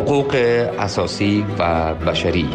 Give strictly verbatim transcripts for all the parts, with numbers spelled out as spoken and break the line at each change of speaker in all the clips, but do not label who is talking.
حقوق اساسی و بشری.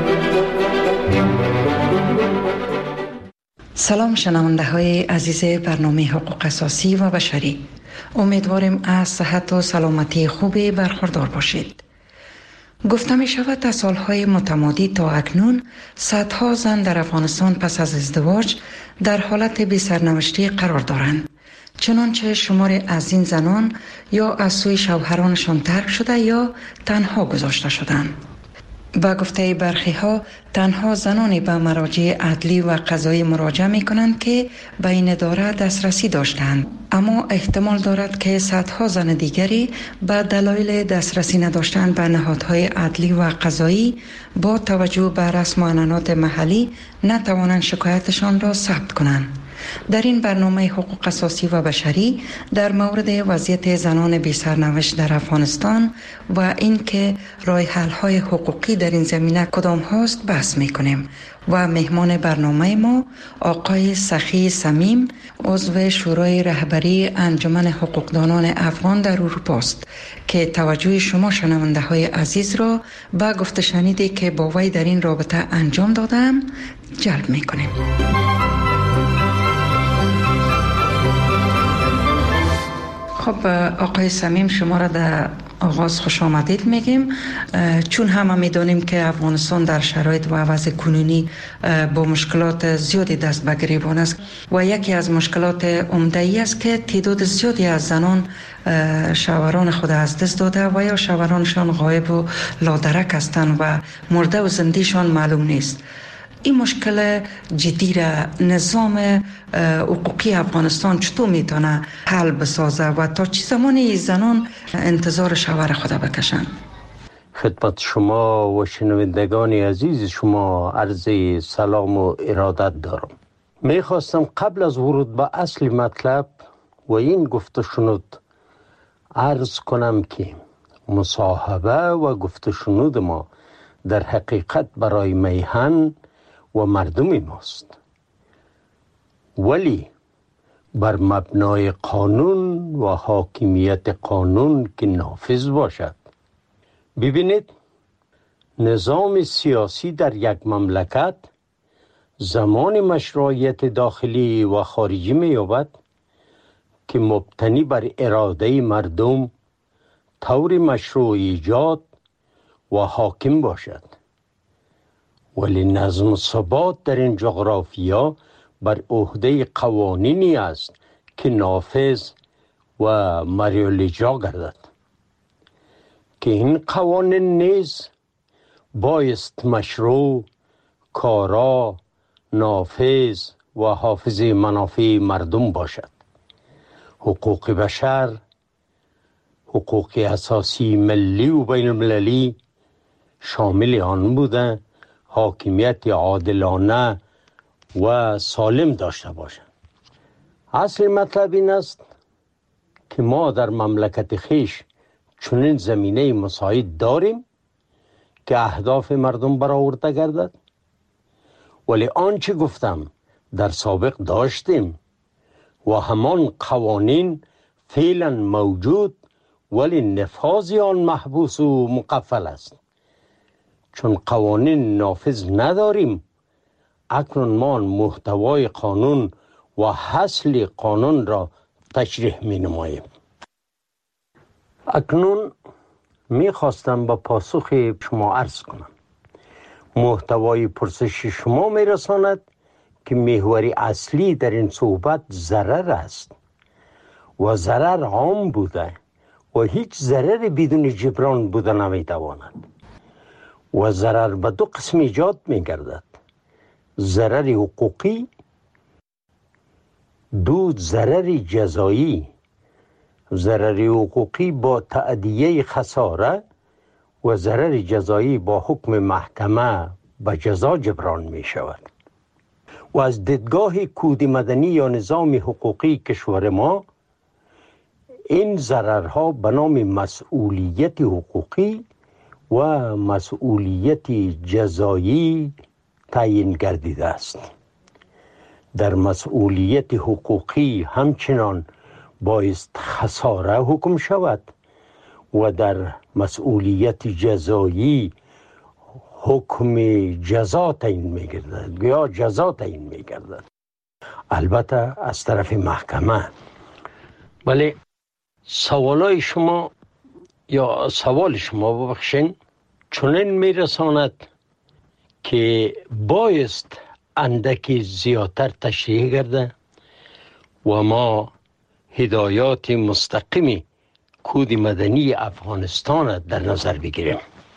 سلام شنونده های عزیز برنامه حقوق اساسی و بشری، امیدواریم از صحت و سلامتی خوبی برخوردار باشید. گفته می شود تا سالهای متمادی تا اکنون صدها زن در افغانستان پس از ازدواج در حالت بی سرنوشتی قرار دارند، چنانچه شمار از این زنان یا از سوی شوهرانشان ترک شده یا تنها گذاشته شدند. با گفته برخی ها تنها زنانی به مراجع عدلی و قضایی مراجعه می کنند که به این اداره دسترسی داشتند، اما احتمال دارد که صدها زن دیگری به دلایل دسترسی نداشتن به نهادهای عدلی و قضایی با توجه به رسم و عنعنات محلی نتوانند شکایتشان را ثبت کنند. در این برنامه حقوق اساسی و بشری در مورد وضعیت زنان بی سرنوشت در افغانستان و اینکه راه حل های حقوقی در این زمینه کدام هاست بحث میکنیم و مهمان برنامه ما آقای سخی صمیم، عضو شورای رهبری انجمن حقوقدانان افغان در اروپا است که توجه شما شنونده های عزیز را به گفته شنیدی که با وی در این رابطه انجام دادم جلب میکنیم. خب آقای صمیم، شما را در آغاز خوش آمدید میگیم، چون همه میدانیم که افغانستان در شرایط و وضع کنونی با مشکلات زیادی دست به گریبان است و یکی از مشکلات عمده ای است که تعداد زیادی از زنان شوهران خود از دست داده و یا شوهرانشان غایب و لادرک هستند و مرده و زندهشان معلوم نیست. این مشکل جدی را نظام حقوقی افغانستان چطور میتونه حل بسازه و تا چه زمانی زنان انتظار شوهر خود بکشن؟
خدمت شما و شنوندگان عزیز شما عرض سلام و ارادت دارم. میخواستم قبل از ورود به اصل مطلب و این گفته شنود عرض کنم که مصاحبه و گفته شنود ما در حقیقت برای میهن و مردم ماست، ولی بر مبنای قانون و حاکمیت قانون که نافذ باشد. ببینید، نظام سیاسی در یک مملکت زمان مشروعیت داخلی و خارجی می یابد که مبتنی بر اراده مردم طور مشروع ایجاد و حاکم باشد، ولی نظم و ثبات در این جغرافیا بر عهده قوانینی است که نافذ و مریالاجرا گردد که این قوانین نیز بایست مشروع، کارا، نافذ و حافظ منافع مردم باشد. حقوق بشر، حقوق اساسی ملی و بین المللی شامل آن بودند حاکمیت عادلانه و سالم داشته باشند. اصل مطلب این است که ما در مملکت خیش چنین زمینه مساعد داریم که اهداف مردم برآورده گردد، ولی آنچه گفتم در سابق داشتیم و همان قوانین فعلا موجود، ولی نفاذ آن محبوس و مقفل است. چون قوانین نافذ نداریم، اکنون ما محتوای قانون و حاصل قانون را تشریح می نماییم. اکنون می خواستم با پاسخ شما عرض کنم. محتوای پرسش شما می رساند که محور اصلی در این صحبت ضرر است و ضرر عام بوده و هیچ ضرر بدون جبران بوده نمی تواند و ضرر به دو قسم ایجاد می گردد: ضرر حقوقی، دو ضرر جزایی. ضرر حقوقی با تأدیه خساره و ضرر جزایی با حکم محکمه به جزا جبران می شود. و از دیدگاه کود مدنی یا نظام حقوقی کشور ما، این ضررها به نام مسئولیت حقوقی و مسئولیت جزایی تعیین گردیده است. در مسئولیت حقوقی همچنان بایست خساره حکم شود و در مسئولیت جزایی حکم جزا تعیین می‌گردد یا جزا تعیین می‌گردد، البته از طرف محکمه. ولی سوالای شما یا سوال شما ببخشین چنین میرساند که بایست اندکی زیادتر تشریح گرده و ما هدایات مستقیمی کود مدنی افغانستان در نظر بگیریم،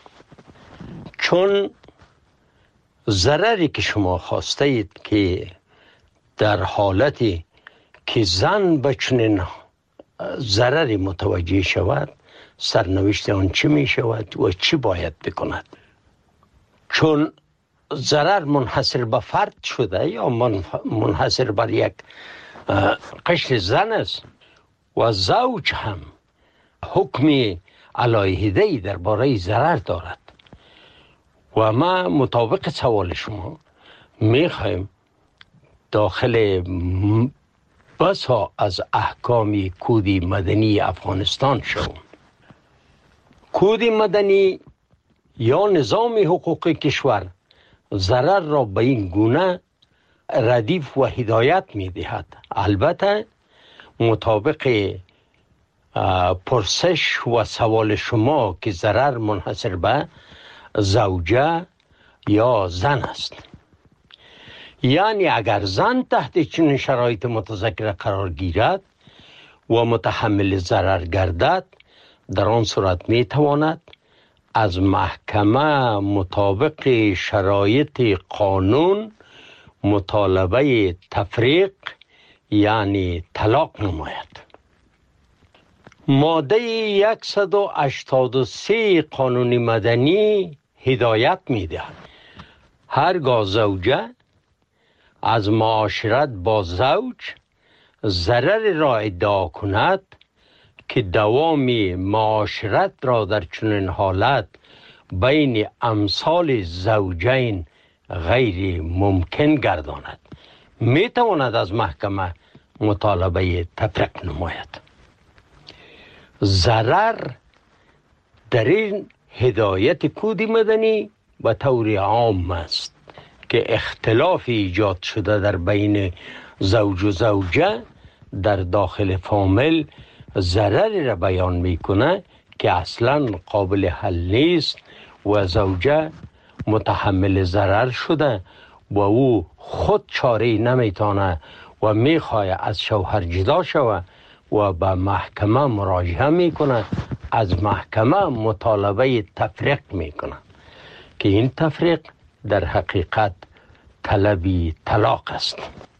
چون ضرری که شما خواسته اید که در حالتی که زن به چنین ضرری متوجه شود، سرنوشت آن چی می شود و چی باید بکند. چون ضرر منحصر به فرد شده یا منحصر بر یک قشر زن است و زوج هم حکم علیحده‌ای درباره ضرر دارد و ما مطابق سوال شما میخوایم داخل بسا از احکام کود مدنی افغانستان شوم. کود مدنی یا نظام حقوقی کشور ضرر را به این گونه ردیف و هدایت می دهد، البته مطابق پرسش و سوال شما که ضرر منحصر به زوجه یا زن است. یعنی اگر زن تحت چنین شرایط متذکره قرار گیرد و متحمل ضرر گردد، در آن صورت می تواند از محکمه مطابق شرایط قانون مطالبه تفریق یعنی طلاق نماید. ماده صد و هشتاد و سه قانون مدنی هدایت می دهد هرگاه زوجه از معاشرت با زوج ضرر را ادعا کند که دوام معاشرت را در چنین حالت بین امثال زوجین غیر ممکن گرداند، می تواند از محکمه مطالبه تفریق نماید. ضرر در این هدایت کود مدنی به طور عام است که اختلاف ایجاد شده در بین زوج و زوجه در داخل فامیل ضرری را بیان میکنه که اصلا قابل حل نیست و زوجه متحمل ضرر شده و او خود چاره نمیتونه و میخواه از شوهر جدا شود و به محکمه مراجعه میکنه، از محکمه مطالبه تفریق میکنه که این تفریق در حقیقت طلبی طلاق است.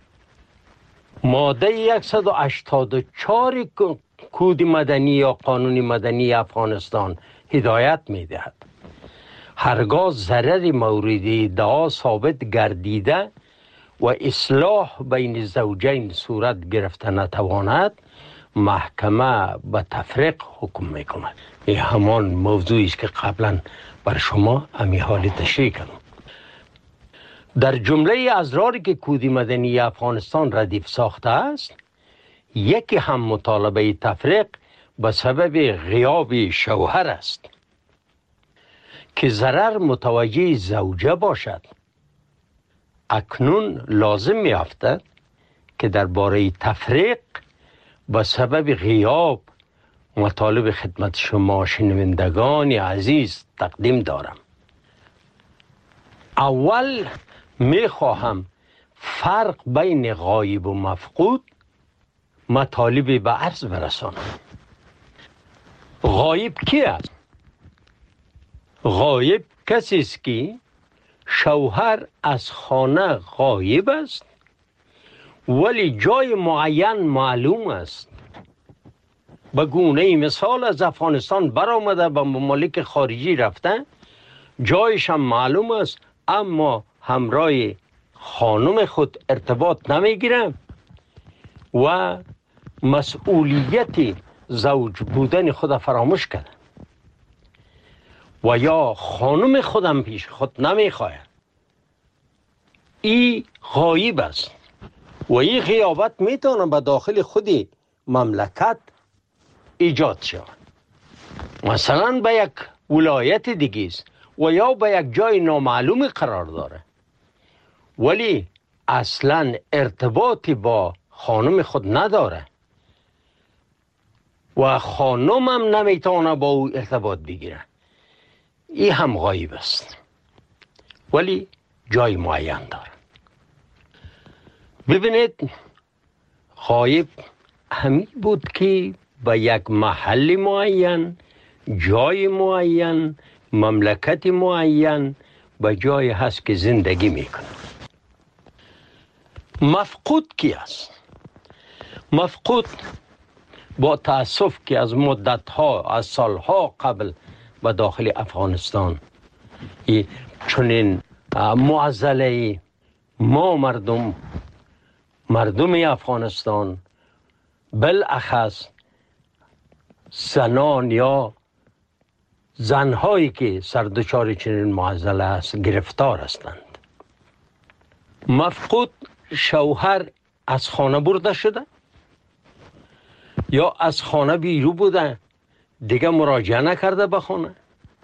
ماده صد و هشتاد و چهار کود مدنی یا قانون مدنی افغانستان هدایت میدهد هرگاه ضرر مورد ادعا ثابت گردیده و اصلاح بین زوجین صورت گرفته نتواند، محکمه به تفریق حکم میکند. این همان موضوعی است که قبلا بر شما امی حال تشریح کردم. در جمله ازراری که کود مدنی افغانستان ردیف ساخته است، یکی هم مطالبه تفریق به سبب غیاب شوهر است که ضرر متوجه زوجه باشد. اکنون لازم می افتد که درباره تفریق به سبب غیاب مطالب خدمت شما شنوندگان عزیز تقدیم دارم. اول می خواهم فرق بین غایب و مفقود مطالبی به عرض برسانم. غایب کی است؟ غایب کسی است که شوهر از خانه غایب است ولی جای معین معلوم است. به گونه مثال از افغانستان برآمده به ممالک خارجی رفته، جایش هم معلوم است اما همراه خانم خود ارتباط نمیگیره و مسئولیت زوج بودن خود فراموش کرده و یا خانم خودم پیش خود نمیخواه. این غایب است و این غیابت میتونه به داخل خودی مملکت ایجاد شود. مثلا به یک ولایت دیگه است و یا به یک جای نامعلوم قرار داره، ولی اصلا ارتباطی با خانم خود نداره و خانم هم نمیتونه با او ارتباط بگیره، این هم غایب است ولی جای معین داره. ببینید غایب همین بود که به یک محل معین، جای معین، مملکت معین به جای هست که زندگی میکنه. مفقود کی است؟ مفقود با تأسف که از مدتها، از سالها قبل به داخل افغانستان چنین معضله ما مردم مردم افغانستان بالاخص زنان یا زنهایی که سردچار چنین معضله است گرفتار هستند. مفقود شوهر از خانه برده شده یا از خانه بیرون بوده دیگه مراجعه نکرده به خانه،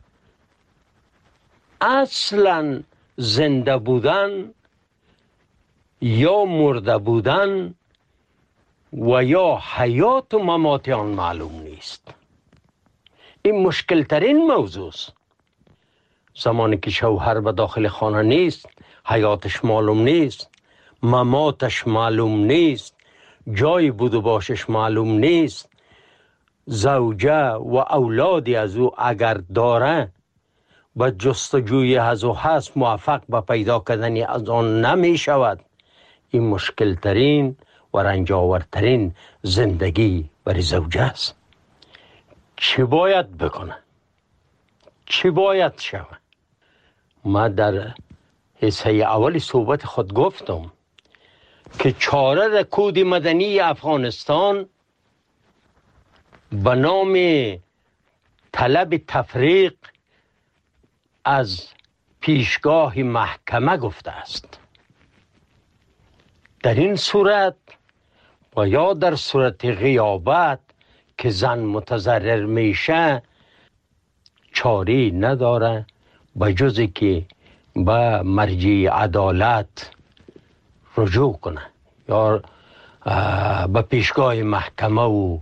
اصلا زنده بودن یا مرده بودن و یا حیات و ممات آن معلوم نیست. این مشکل ترین موضوع است. زمانی که شوهر به داخل خانه نیست، حیاتش معلوم نیست، مماتش معلوم نیست، جای بود و باشش معلوم نیست، زوجه و اولادی از او اگر داره به جستجوی از او هست موفق به پیدا کردن از آن نمی شود. این مشکل ترین و رنجاورترین زندگی برای زوجه است. چی باید بکنه؟ چی باید شود؟ ما در حصه اول صحبت خود گفتم که چاره در کود مدنی افغانستان به نام طلب تفریق از پیشگاه محکمه گفته است. در این صورت و یا در صورت غیابت که زن متضرر میشه چاری نداره به جز که به مرجع عدالت رجوع کنه یا به پیشگاه محکمه و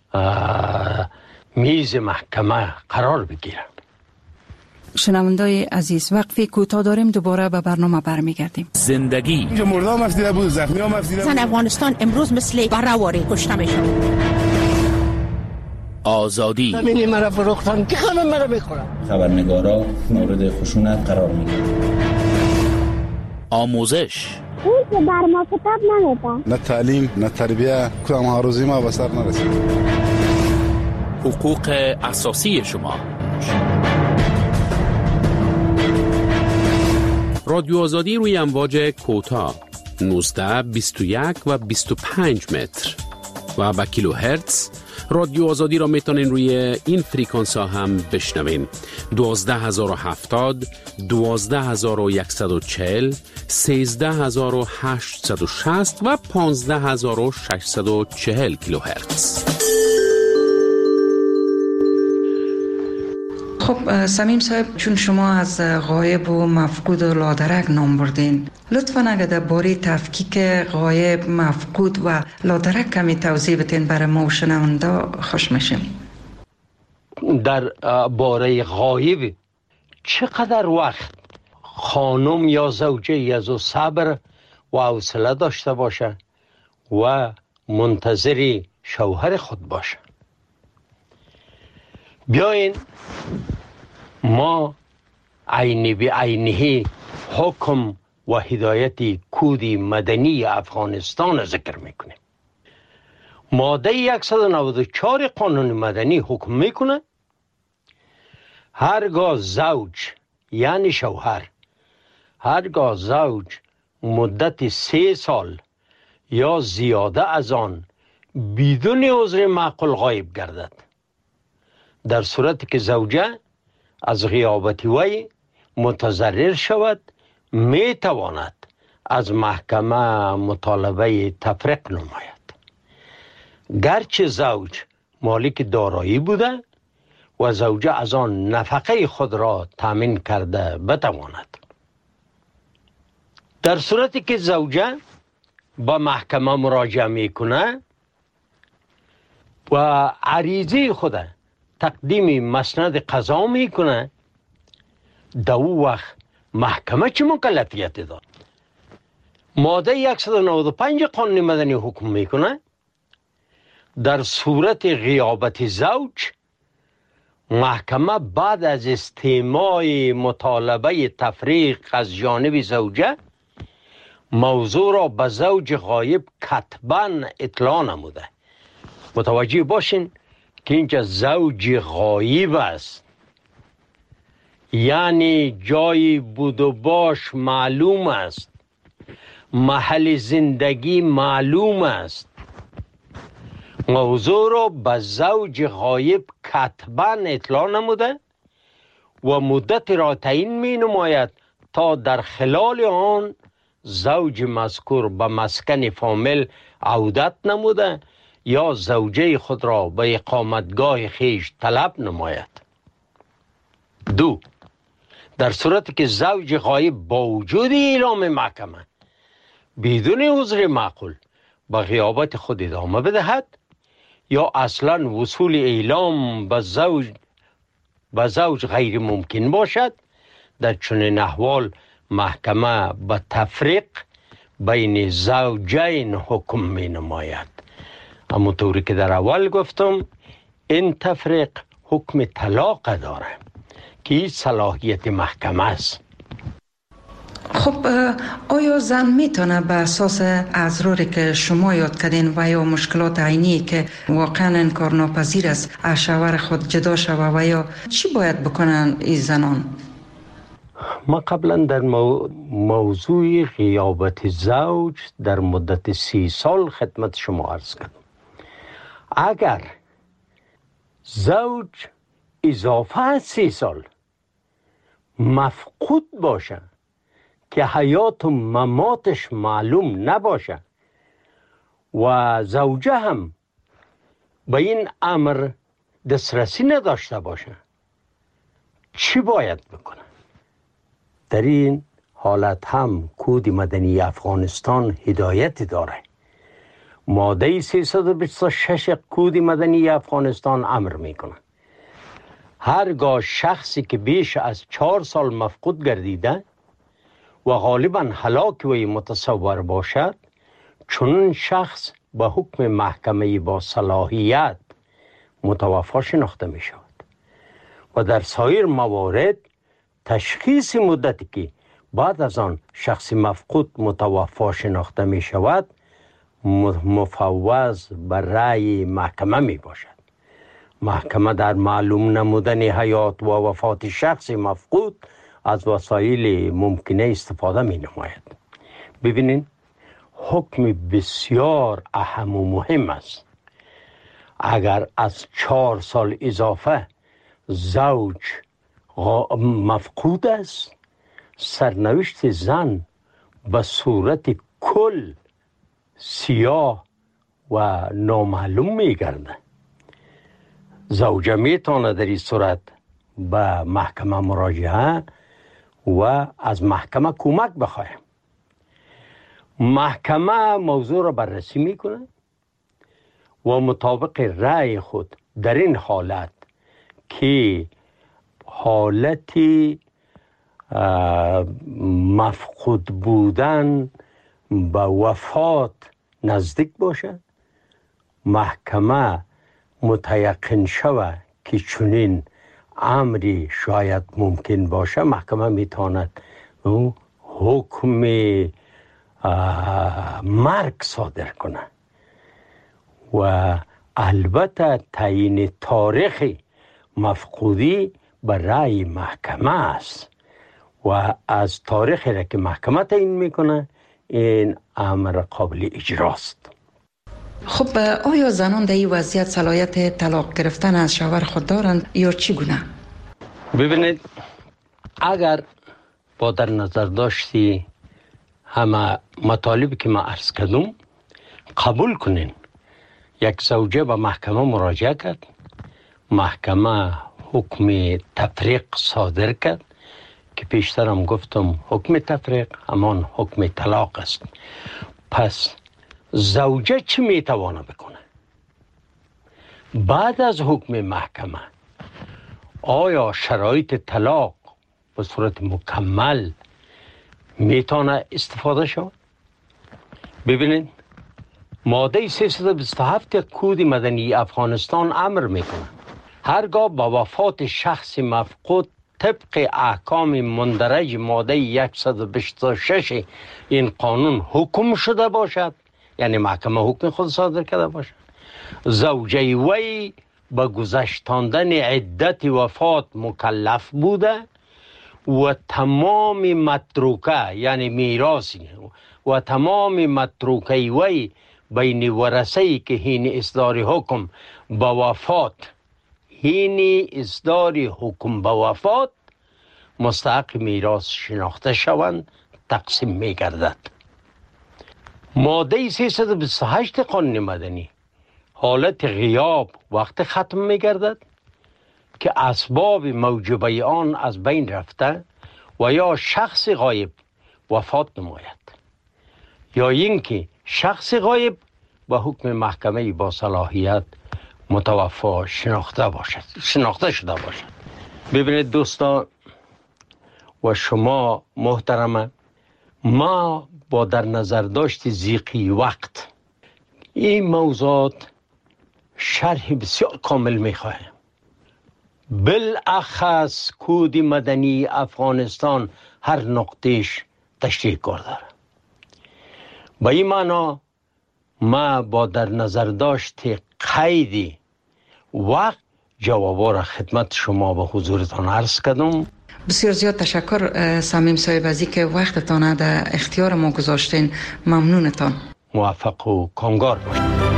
میز محکمه قرار بگیره.
شنوندای عزیز وقفی کوتاه داریم، دوباره به برنامه برمیگردیم.
زندگی
اینجا مردم افزیده بود، زخمی هم افزیده بود.
زن افغانستان امروز مثل برهواری کشته میشه.
آزادی
همینی مرا فروختن که همه مرا میخورن.
خبرنگارا مورد خشونت قرار میگیرن.
آموزش
اون که بر ما کتاب نمیده.
نه تعلیم نه تربیه، کدام هاروزی ما به سر نرسید.
حقوق اساسی شما. رادیو آزادی روی امواج کوتاه نوزده، بیست و یک و بیست و پنج متر و با کیلو هرتز. رادیو آزادی را میتونین روی این فریکانس ها هم بشنوین: دوازده هزار و هفتاد، دوازده هزار و صد و چهل، سیزده هزار و هشتصد و شصت و پانزده هزار و ششصد و چهل کیلو هرتز.
خب سمیم صاحب، چون شما از غایب و مفقود و لادرک نام بردین، لطفاً اگر در باره تفکیک غایب، مفقود و لادرک کمی توضیح بتین برای ما و شنونده خوش میشیم.
در باره غایب چقدر وقت خانم یا زوجه از او صبر و حوصله داشته باشه و منتظر شوهر خود باشه. بیاین ما عینی به عینی حکم و هدایت کود مدنی افغانستان ذکر میکنیم. ماده صد و نود و چهار قانون مدنی حکم میکنه هرگاه زوج یعنی شوهر، هرگاه زوج مدت سه سال یا زیاده از آن بدون عذر معقول غایب گردد، در صورتی که زوجه از غیابت وی متضرر شود، می تواند از محکمه مطالبه تفریق نماید. گرچه زوج مالک دارایی بوده و زوجه از آن نفقه خود را تامین کرده بتواند. در صورتی که زوجه با محکمه مراجعه میکنه و عریضه خود تقدیم مسند قضا میکنه، در او وقت محکمه چه مکلفیتی داد؟ ماده صد و نود و پنج قانون مدنی حکم میکنه در صورت غیابت زوج، محکمه بعد از استماع مطالبه تفریق از جانب زوجه موضوع را به زوج غایب کتباً اطلاع نموده. متوجه باشین که اینجا زوج غایب است، یعنی جای بود و باش معلوم است، محل زندگی معلوم است. موضوع را به زوج غایب کتباً اطلاع نموده و مدت را تعیین می نماید تا در خلال آن زوج مذکور به مسکن فامیل عودت نموده یا زوجه خود را به اقامتگاه خیش طلب نماید. دو، در صورتی که زوج غایب با وجود اعلام محکمه بدون عذر معقول به غیابت خود ادامه بدهد یا اصلا وصول اعلام به زوج به زوج غیر ممکن باشد، در چنین احوال محکمه به تفریق بین زوجین حکم می نماید. اما طوری که در اول گفتم، این تفریق حکم طلاق داره که این صلاحیت محکمه است.
خب آیا زن میتونه به اساس اضراری که شما یاد کردین و یا مشکلات عینی که واقعا انکار ناپذیر است از شوهر خود جدا شوه و یا چی باید بکنن این زنان؟
ما قبلا در مو... موضوع غیابت زوج در مدت سی سال خدمت شما عرض کردم. اگر زوج اضافه از سی سال مفقود باشه که حیات و مماتش معلوم نباشه و زوجه هم به این امر دسترسی نداشته باشه، چی باید بکنه؟ در این حالت هم کود مدنی افغانستان هدایت داره. ماده سیصد و بیست و شش کود مدنی افغانستان امر میکنه هرگاه شخصی که بیش از چهار سال مفقود گردیده و غالبا هلاک وی متصور باشد، چون شخص به حکم محکمه با صلاحیت متوفا شناخته می شود و در سایر موارد تشخیص مدتی که بعد از آن شخص مفقود متوفا شناخته می شود مفوض بر رأی محکمه می باشد. محکمه در معلوم نمودن حیات و وفات شخص مفقود از وسایل ممکنه استفاده می نماید. ببینید حکم بسیار اهم و مهم است. اگر از چهار سال اضافه زوج مفقود است، سرنوشت زن به صورت کل سیاه و نامعلوم می گرده. زوجه می تانه در این صورت به محکمه مراجعه و از محکمه کمک بخواه. محکمه موضوع را بررسی میکنه و مطابق رأی خود در این حالت که حالتی مفقود بودن به وفات نزدیک باشه، محکمه متیقن شود که چنین امری شاید ممکن باشه، محکمه میتواند حکم مرگ صادر کنه و البته تعیین تاریخ مفقودی به رأی محکمه است و از تاریخی را که محکمه تعیین میکنه این امر قابل اجراست.
خب آیا زنان در این وضعیت صلاحیت طلاق گرفتن از شوهر خود دارند یا چگونه؟
ببینید، اگر با در نظر داشتی همه مطالبی که ما عرض کردم قبول کنین، یک زوجه به محکمه مراجعه کرد، محکمه حکم تفریق صادر کرد که پیشترم گفتم حکم تفریق همان حکم طلاق است. پس زوجه چی میتوانه بکنه؟ بعد از حکم محکمه آیا شرایط طلاق به صورت مکمل میتونه استفاده شود؟ ببینید ماده سیصد و بیست و هفت کود مدنی افغانستان امر میکنه هرگاه با وفات شخص مفقود طبق احکام مندرج ماده صد و بیست و شش این قانون حکم شده باشد، یعنی محکمه حکم خود صادر کرده باشد، زوجه وی به گذشتاندن عدت وفات مکلف بوده و تمام متروکه یعنی میراثی و تمام متروکه وی بین ورثه‌ای که هین اصدار حکم به وفات هین اصدار حکم به وفات مستحق میراث شناخته شوند تقسیم می گردد. ماده سیصد و بیست و هشت قانون مدنی حالت غیاب وقت ختم می گردد که اسباب موجبه آن از بین رفته و یا شخص غایب وفات نماید یا اینکه شخص غایب با حکم محکمه با صلاحیت متوفا شناخته باشد شناخته شده باشد. ببینید دوستان و شما محترمه، ما با در نظر داشت ضیقی وقت این موضوعات شرح بسیار کامل میخواهیم. بالاخص کود مدنی افغانستان هر نقطهش تشریح کرده. با این معنا ما با در نظر داشت قیدی وقت جوابا را خدمت شما به حضورتان عرض کردم.
بسیار زیاد تشکر صمیم صاحب از اینکه وقتتان در اختیار ما گذاشتین. ممنونتان.
موفق و کامگار باشید.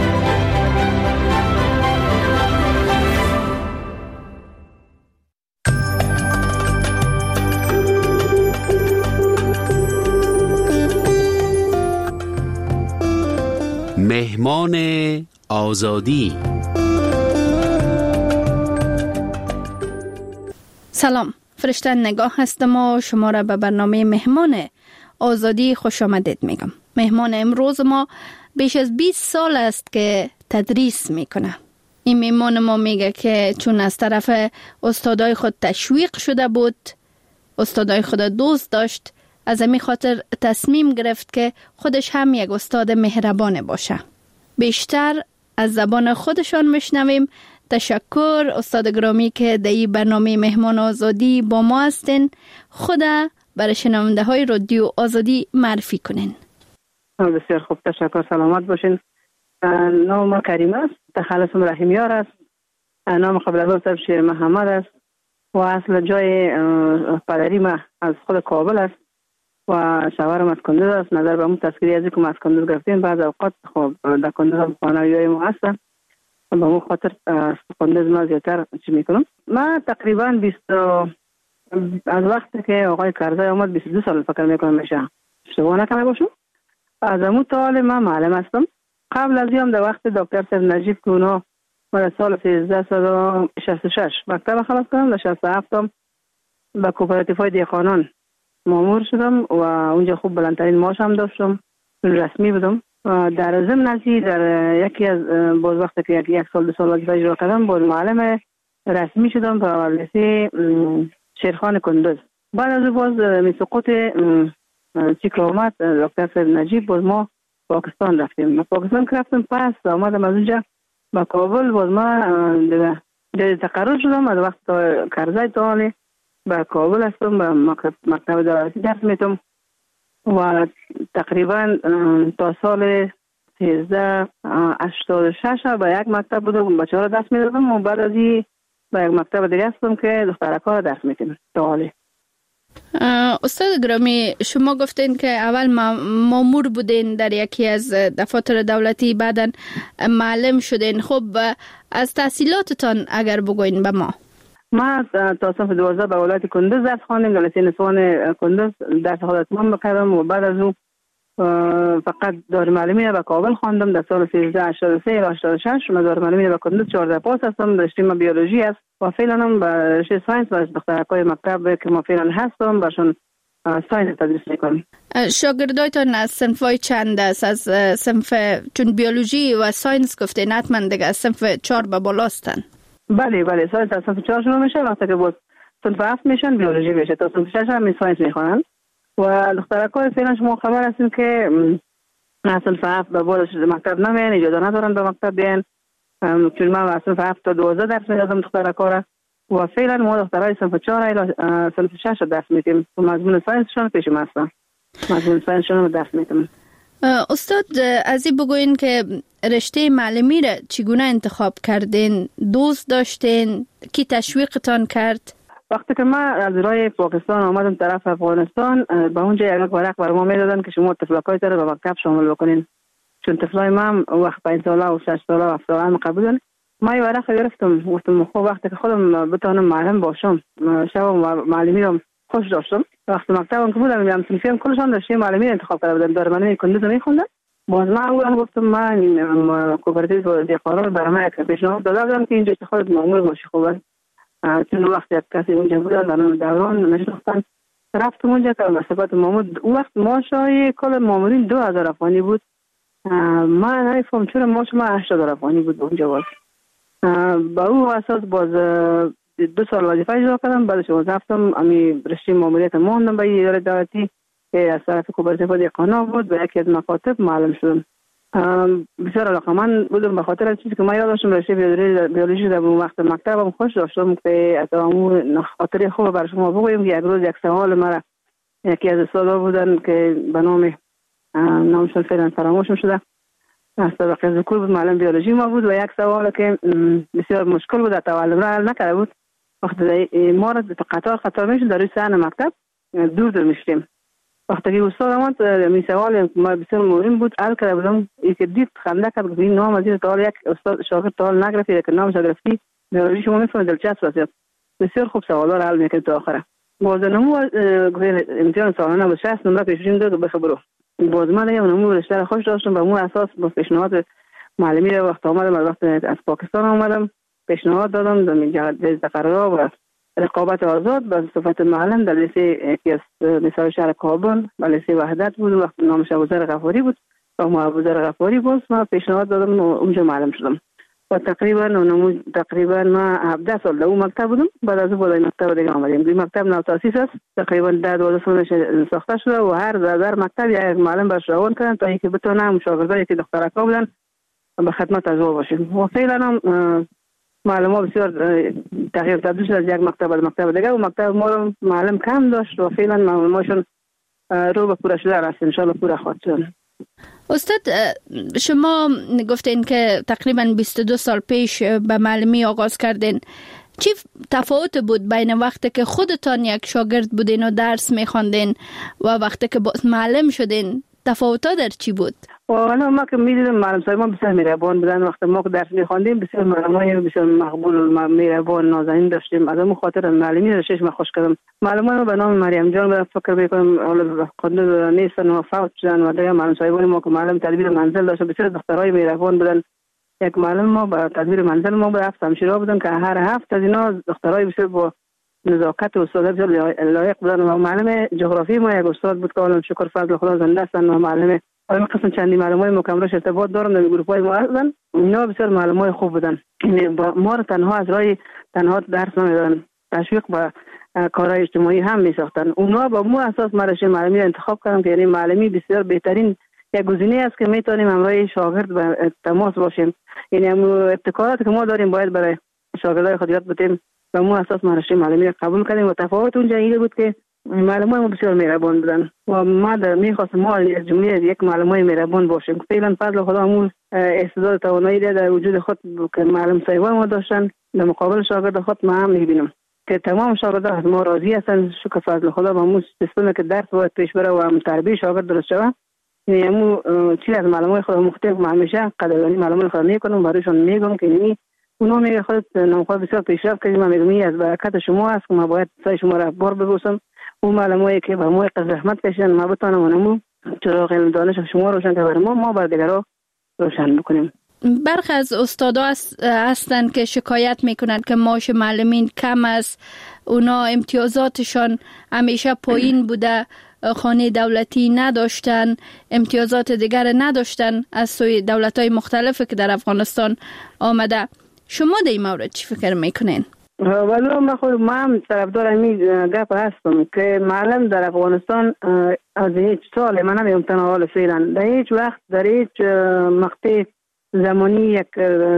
مهمان آزادی.
سلام، فرشته نگاه هستم و شما را به برنامه مهمان آزادی خوش آمدید میگم. مهمان امروز ما بیش از بیست سال است که تدریس میکنه. این مهمان ما میگه که چون از طرف استادای خود تشویق شده بود، استادای خود دوست داشت، از همین خاطر تصمیم گرفت که خودش هم یک استاد مهربان باشه. بیشتر از زبان خودشان میشنویم. تشکر استاد گرامی که در این برنامه مهمان آزادی با ما هستین. خدا برای شنونده های رادیو آزادی معرفی کنین.
بسیار خوب، تشکر، سلامت باشین. نام ما کریم است، تخلصم رحیمیار است. نام قبل از آن شیر محمد است و اصل جای پدری ما از خود کابل است و شوهرم از کندوز است. نظر به اون تذکری از اینکه از کندوز گرفتیم، بعض اوقات خب در کندوز هم خانویای ما هستن، به اون خاطر کندوز ما زیادتر چی میکنم. من تقریبا بیست از وقتی که آقای کرزی آمد بیست و دو سال فکر میکنم میشه، اشتباه نکنه باشم. از اون تاله من معلم هستم. قبل از این در وقت دکتر سید نجیب که اونا من سال سیزده و شصت و شش مکتب خلاص کردم، در شصت و هفت هم به کوپراتیف های دیقانان مامور شدم و اونجا خوب بلندترین معاش هم داشتم، رسمی بودم. در ضمن از در یکی از باز وقتی که یک, یک سال دو سال وظیفه اجرا کردم، باز معلم رسمی شدم به لیسه شیرخان کندوز. بعد از باز می سقوط چیک آمد دکتر سید نجیب، باز ما پاکستان رفتیم. پاکستان که رفتم پس آمدم از اونجا به کابل، باز ما در تقرر شدم. از وقت کرزی تا به کابل هستم، به مکتب دولتی درس میتم و تقریبا تا سال سیزده هشتاد و شش به یک مکتب بودم، بچه ها را درس میدادم و بعد از این به یک مکتب دیگه هستم که دخترک ها را درس میتیم تا حالی.
استاد گرامی، شما گفتین که اول مامور بودین در یکی از دفاتر دولتی، بعدن معلم شدین. خب از تحصیلاتتان اگر بگوین به ما.
ما تا صنف دوازده به ولایت کندوز درس خواندیم، در لیسه نسوان کندوز درس خود اتمام بکردم و بعد از اون فقط دارالمعلمی به کابل خواندم. در سال سیزده هشتاد و سه و هشتاد و شش من دارالمعلمی به کندوز چهارده پاس هستم. رشته ما بیولوژی است و فعلا هم به رشته ساینس و دخترکای مکتب که ما فعلا هستم برشون ساینس تدریس میکنیم.
شاگردایتان از صنفای چند است؟ از صنف چون بیولوژی و ساینس گفتین حتما دیگه از صنف چهار به بالاستن.
بله بله ساینس از صنف چهار شروع میشه، وقتی که باز صنف هفت میشن بیولوژی میشه، تا صنف شش هم ساینس میخوانن. و دخترکای فعلا شما خبر هستین که از صنف هفت به بالا مکتب نمیان، اجازه ندارن به مکتب بیان، چون من از صنف هفت تا دوازده درس میدادم دخترکا را و فعلا ما دخترای صنف چهار الی صنف شش درس میدیم و مضمون ساینسشون پیشم هستن، مضمون ساینسشون درس میدیم.
استاد از این بگوین که رشته معلمی را چگونه انتخاب کردین؟ دوست داشتین؟ کی تشویقتان کرد؟
وقتی که من از راه پاکستان آمدم طرف افغانستان، به اونجا یک ورق بر ما میدادن که شما طفلکای تر به مکتب شامل بکنین، چون طفلای من وقت پنج ساله و شش ساله و هفت ساله هم قبولن. ما یه ورق گرفتم، گفتم خب وقتی که خودم بتونم معلم باشم، شب معلمی رو خوش داشتم. وقتی مکتبم که بودم میام صنفیم کلشان رشته معلمی انتخاب کرده بودن، دارمنه کندوز میخوندن. باز من اول گفتم من کوپراتیو دیقاران برام یک پیشنهاد داده بودم که اینجا خودت مامور باشی. خوبه چون وقتی یک کسی اونجا بودن برام دوران نشناختن، رفتم اونجا که مسابقات مامور. اون وقت ماشای کل مامورین دو هزار افغانی بود. من نمیفهم چرا ماش ما هشت هزار افغانی بود اونجا. باز با اون اساس باز دو سال وظیفه اجرا کردم. بعدش باز رفتم امی رشته ماموریت ماندم به اداره دولتی که از طرف کوپراتیو دیقانا بود، به یکی از مکاتب معلم شدم. بسیار علاقه‌مند بودم به خاطر از چیزی که من یاد داشتم رشته بیولوژی در اون وقت مکتبم خوش داشتم که از اون خاطره خوب برای شما بگویم که یک روز یک سوال مرا یکی از استادا بودن که به نام نامشون فعلا فراموشم شده، از طبقه ذکور بود، معلم بیولوژی ما بود و یک سوال که بسیار مشکل بود تا معلم را حل نکرده بود. وقتی ما را قطار قطار میشد در روی صحن مکتب دور دور میشتیم. وقتی که استاد آمد این سوال ما بسیار مهم بود حل کرده بودم، یکی دید خنده کرد که این نام از این تا یک استاد شاگرد تا حل نگرفتی که نامش گرفتی بیولوژی شما میفهمه دلچسب است. بسیار خوب سوالا را حل میکرد تا آخره. باز نمو امتحان سالانه بود شصت نمره پیشین داد و بخبرو. باز من یه نمو رشته را خوش داشتم، به اون اساس با پیشنهاد معلمی را وقت آمدم از وقت از پاکستان آمدم پیشنهاد دادم در جهت قرار و رقابت آزاد به صفت معلم در لیسه یکی از لیسه‌های شهر کابل و لیسه وحدت بود. وقت نامش ابوذر غفاری بود و ما ابوذر غفاری باز ما پیشنهاد دادم و اونجا معلم شدم و تقریبا نمو تقریبا ما هفده سال در اون مکتب بودم. بعد از اون بالای مکتب دیگه آمدیم. این مکتب نو تاسیس است، تقریبا ده دوازده سال ساخته شده و هر در مکتب یک معلم برش روان کردن تا اینکه بتونن شاگردایی که دخترکا بودن به خدمت از او باشیم. و فعلا هم معلم ها بسیار تغییر تبدیل شد از یک مکتب به مکتب دیگه و مکتب ما رو معلم کم داشت و فعلا معلماشون رو به پوره شده است، ان شاء الله پوره خواهد شد.
استاد شما گفتین که تقریبا بیست و دو سال پیش به معلمی آغاز کردین. چی تفاوت بود بین وقتی که خودتان یک شاگرد بودین و درس میخواندین و وقتی که معلم شدین؟ تفاوت‌ها در چی بود؟
والا ما که می‌دیدیم معلم صاحب ما بسیار مهربان بودن. وقتی ما که درس می‌خواندیم بسیار معلمای بسیار مقبول و مهربان نازنین داشتیم. از اون خاطر معلمی رشتهش ما خوش کردم. معلمان ما به نام مریم جان به فکر می‌کنم حالا خود نیستن و فوت شدن و دیگه معلم صاحب ما که معلم تدبیر منزل داشت بسیار دخترای مهربان بودن. یک معلم ما با تدبیر منزل ما به هفت همشیرا بودن که هر هفت از اینا دخترای بسیار با نزاکت و استاد بسیار لایق بودن. و معلم جغرافی ما یک استاد بود که الان شکر فضل خدا زنده هستن و معلم آیا قسم چندی معلمای مکملش ارتباط دارم در گروه‌های ما هستن. اینا بسیار معلمای خوب بودن. ما رو تنها از راه تنها درس نمیدادن، تشویق و کارهای اجتماعی هم میساختن. اونا با مو اساس مرشه معلمی رو انتخاب کردم که یعنی معلمی بسیار بهترین یک گزینه است که میتونیم همراه شاگرد به تماس باشیم. یعنی هم ابتکاراتی که ما داریم باید برای شاگردای خود یاد بدیم. به مو اساس مرشه معلمی رو قبول کردیم و تفاوت اونجا این بود که معلمان ما بسیار مهربان بودن و ما میخواستم ما از جمله یک معلمای مهربان باشیم. فعلا فضل خدا همون استعداد توانایی در وجود خود که معلم صاحبان ما داشتن در مقابل شاگرد خود ما هم میبینم که تمام شاگردان از ما راضی هستن. شکر فضل خدا با همون سیستمی که درس باید پیش بره و هم تربیت شاگرد درست شود. یعنی همون چیز از معلمای خود مختلف ما همیشه قدردانی معلمان خود میکنم، برایشون میگم که یعنی اونا میگه خودت نامخواه بسیار پیشرفت کردیم. من میگم از برکت شما است که ما باید سای شما را بار ببوسم. اون معلمایی که به ما زحمت کشیدن ما بتونم اونمو چراغ علم دانش شما روشن که بر ما ما بر دیگران روشن بکنیم.
برخی از استادا هستند که شکایت میکنند که معاش معلمین کم است، اونا امتیازاتشان همیشه پایین بوده، خانه دولتی نداشتن، امتیازات دیگر نداشتن از سوی دولت‌های مختلفی که در افغانستان آمده. شما در این مورد چی فکر میکنین؟
ولی من خود ما هم طرفدار این گپ هستم که معلم در افغانستان از هیچ سال من نمیم تنها فعلا در هیچ وقت در هیچ مقطع زمانی یک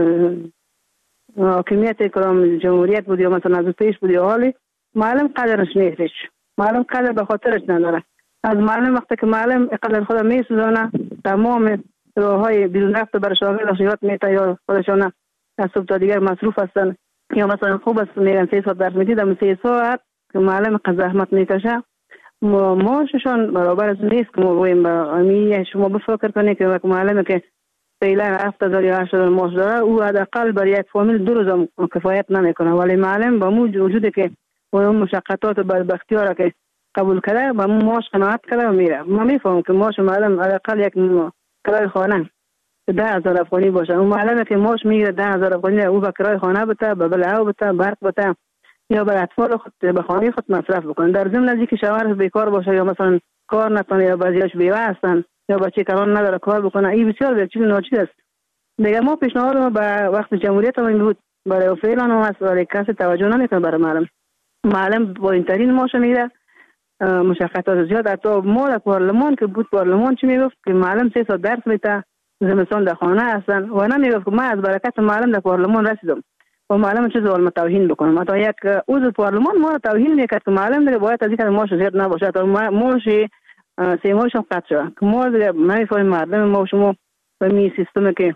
حاکمیت کلام جمهوریت بود یا مثلا از پیش بود یا حالی معلم قدرش نیستش. معلم قدر به خاطرش نداره. از معلم وقتی که معلم قدر خود میسوزانه، تمام راههای بیرون رفت بر شاگرد یاد میته یا خودشان از صبح تا دیگر مصروف هستن یا مثلا خوب است میگن سه ساعت درس میدیدم سه ساعت که معلم قد زحمت میکشه معاششان برابر از نیست که ما بگوییم با شما بفکر کنید که معلم که فعلا هفت هزار یا هشت هزار معاش داره او حداقل برای یک فامیل دو روز کفایت نمیکنه، ولی معلم با مو وجودی که اون مشقتات و بدبختی ها را که قبول کرده با مو معاش قناعت کرده و میره. ما میفهمم که معاش معلم حداقل یک کرای خانه ده هزار افغانی باشه، اون معلمی که معاش میگیره ده هزار افغانی او به کرای خانه بده، به بلعه بده، برق بده یا برای اطفال خود به خانه خود مصرف بکنه. در ضمن از اینکه شوهرش بیکار باشه یا مثلا کار نکنه یا بعضیاش بیوه هستن یا بچه کاران نداره کار بکنه، این بسیار چیز ناچیز است. دیگه ما پیشنهاد ما به وقت جمهوریت هم بود برای فعلا هم هست ولی کسی توجه نمیکنه برای معلم. معلم با این ترین معاش میگیره، مشقتات زیاد. حتی ما در پارلمان که بود پارلمان چی میگفت که معلم سه ساعت درس میده، زمستان در خانه هستن و نمیگفت که من از برکت معلم در پارلمان رسیدم و معلم چه ظلم توهین بکنم. حتی یک عضو پارلمان ما توهین میکرد که معلم دیگه باید از اینکه معاش زیاد نباشه تا معاش سه ماهش هم قطع شد که ما دیگه نمیفهمیم مردم ما و شما به می سیستمی که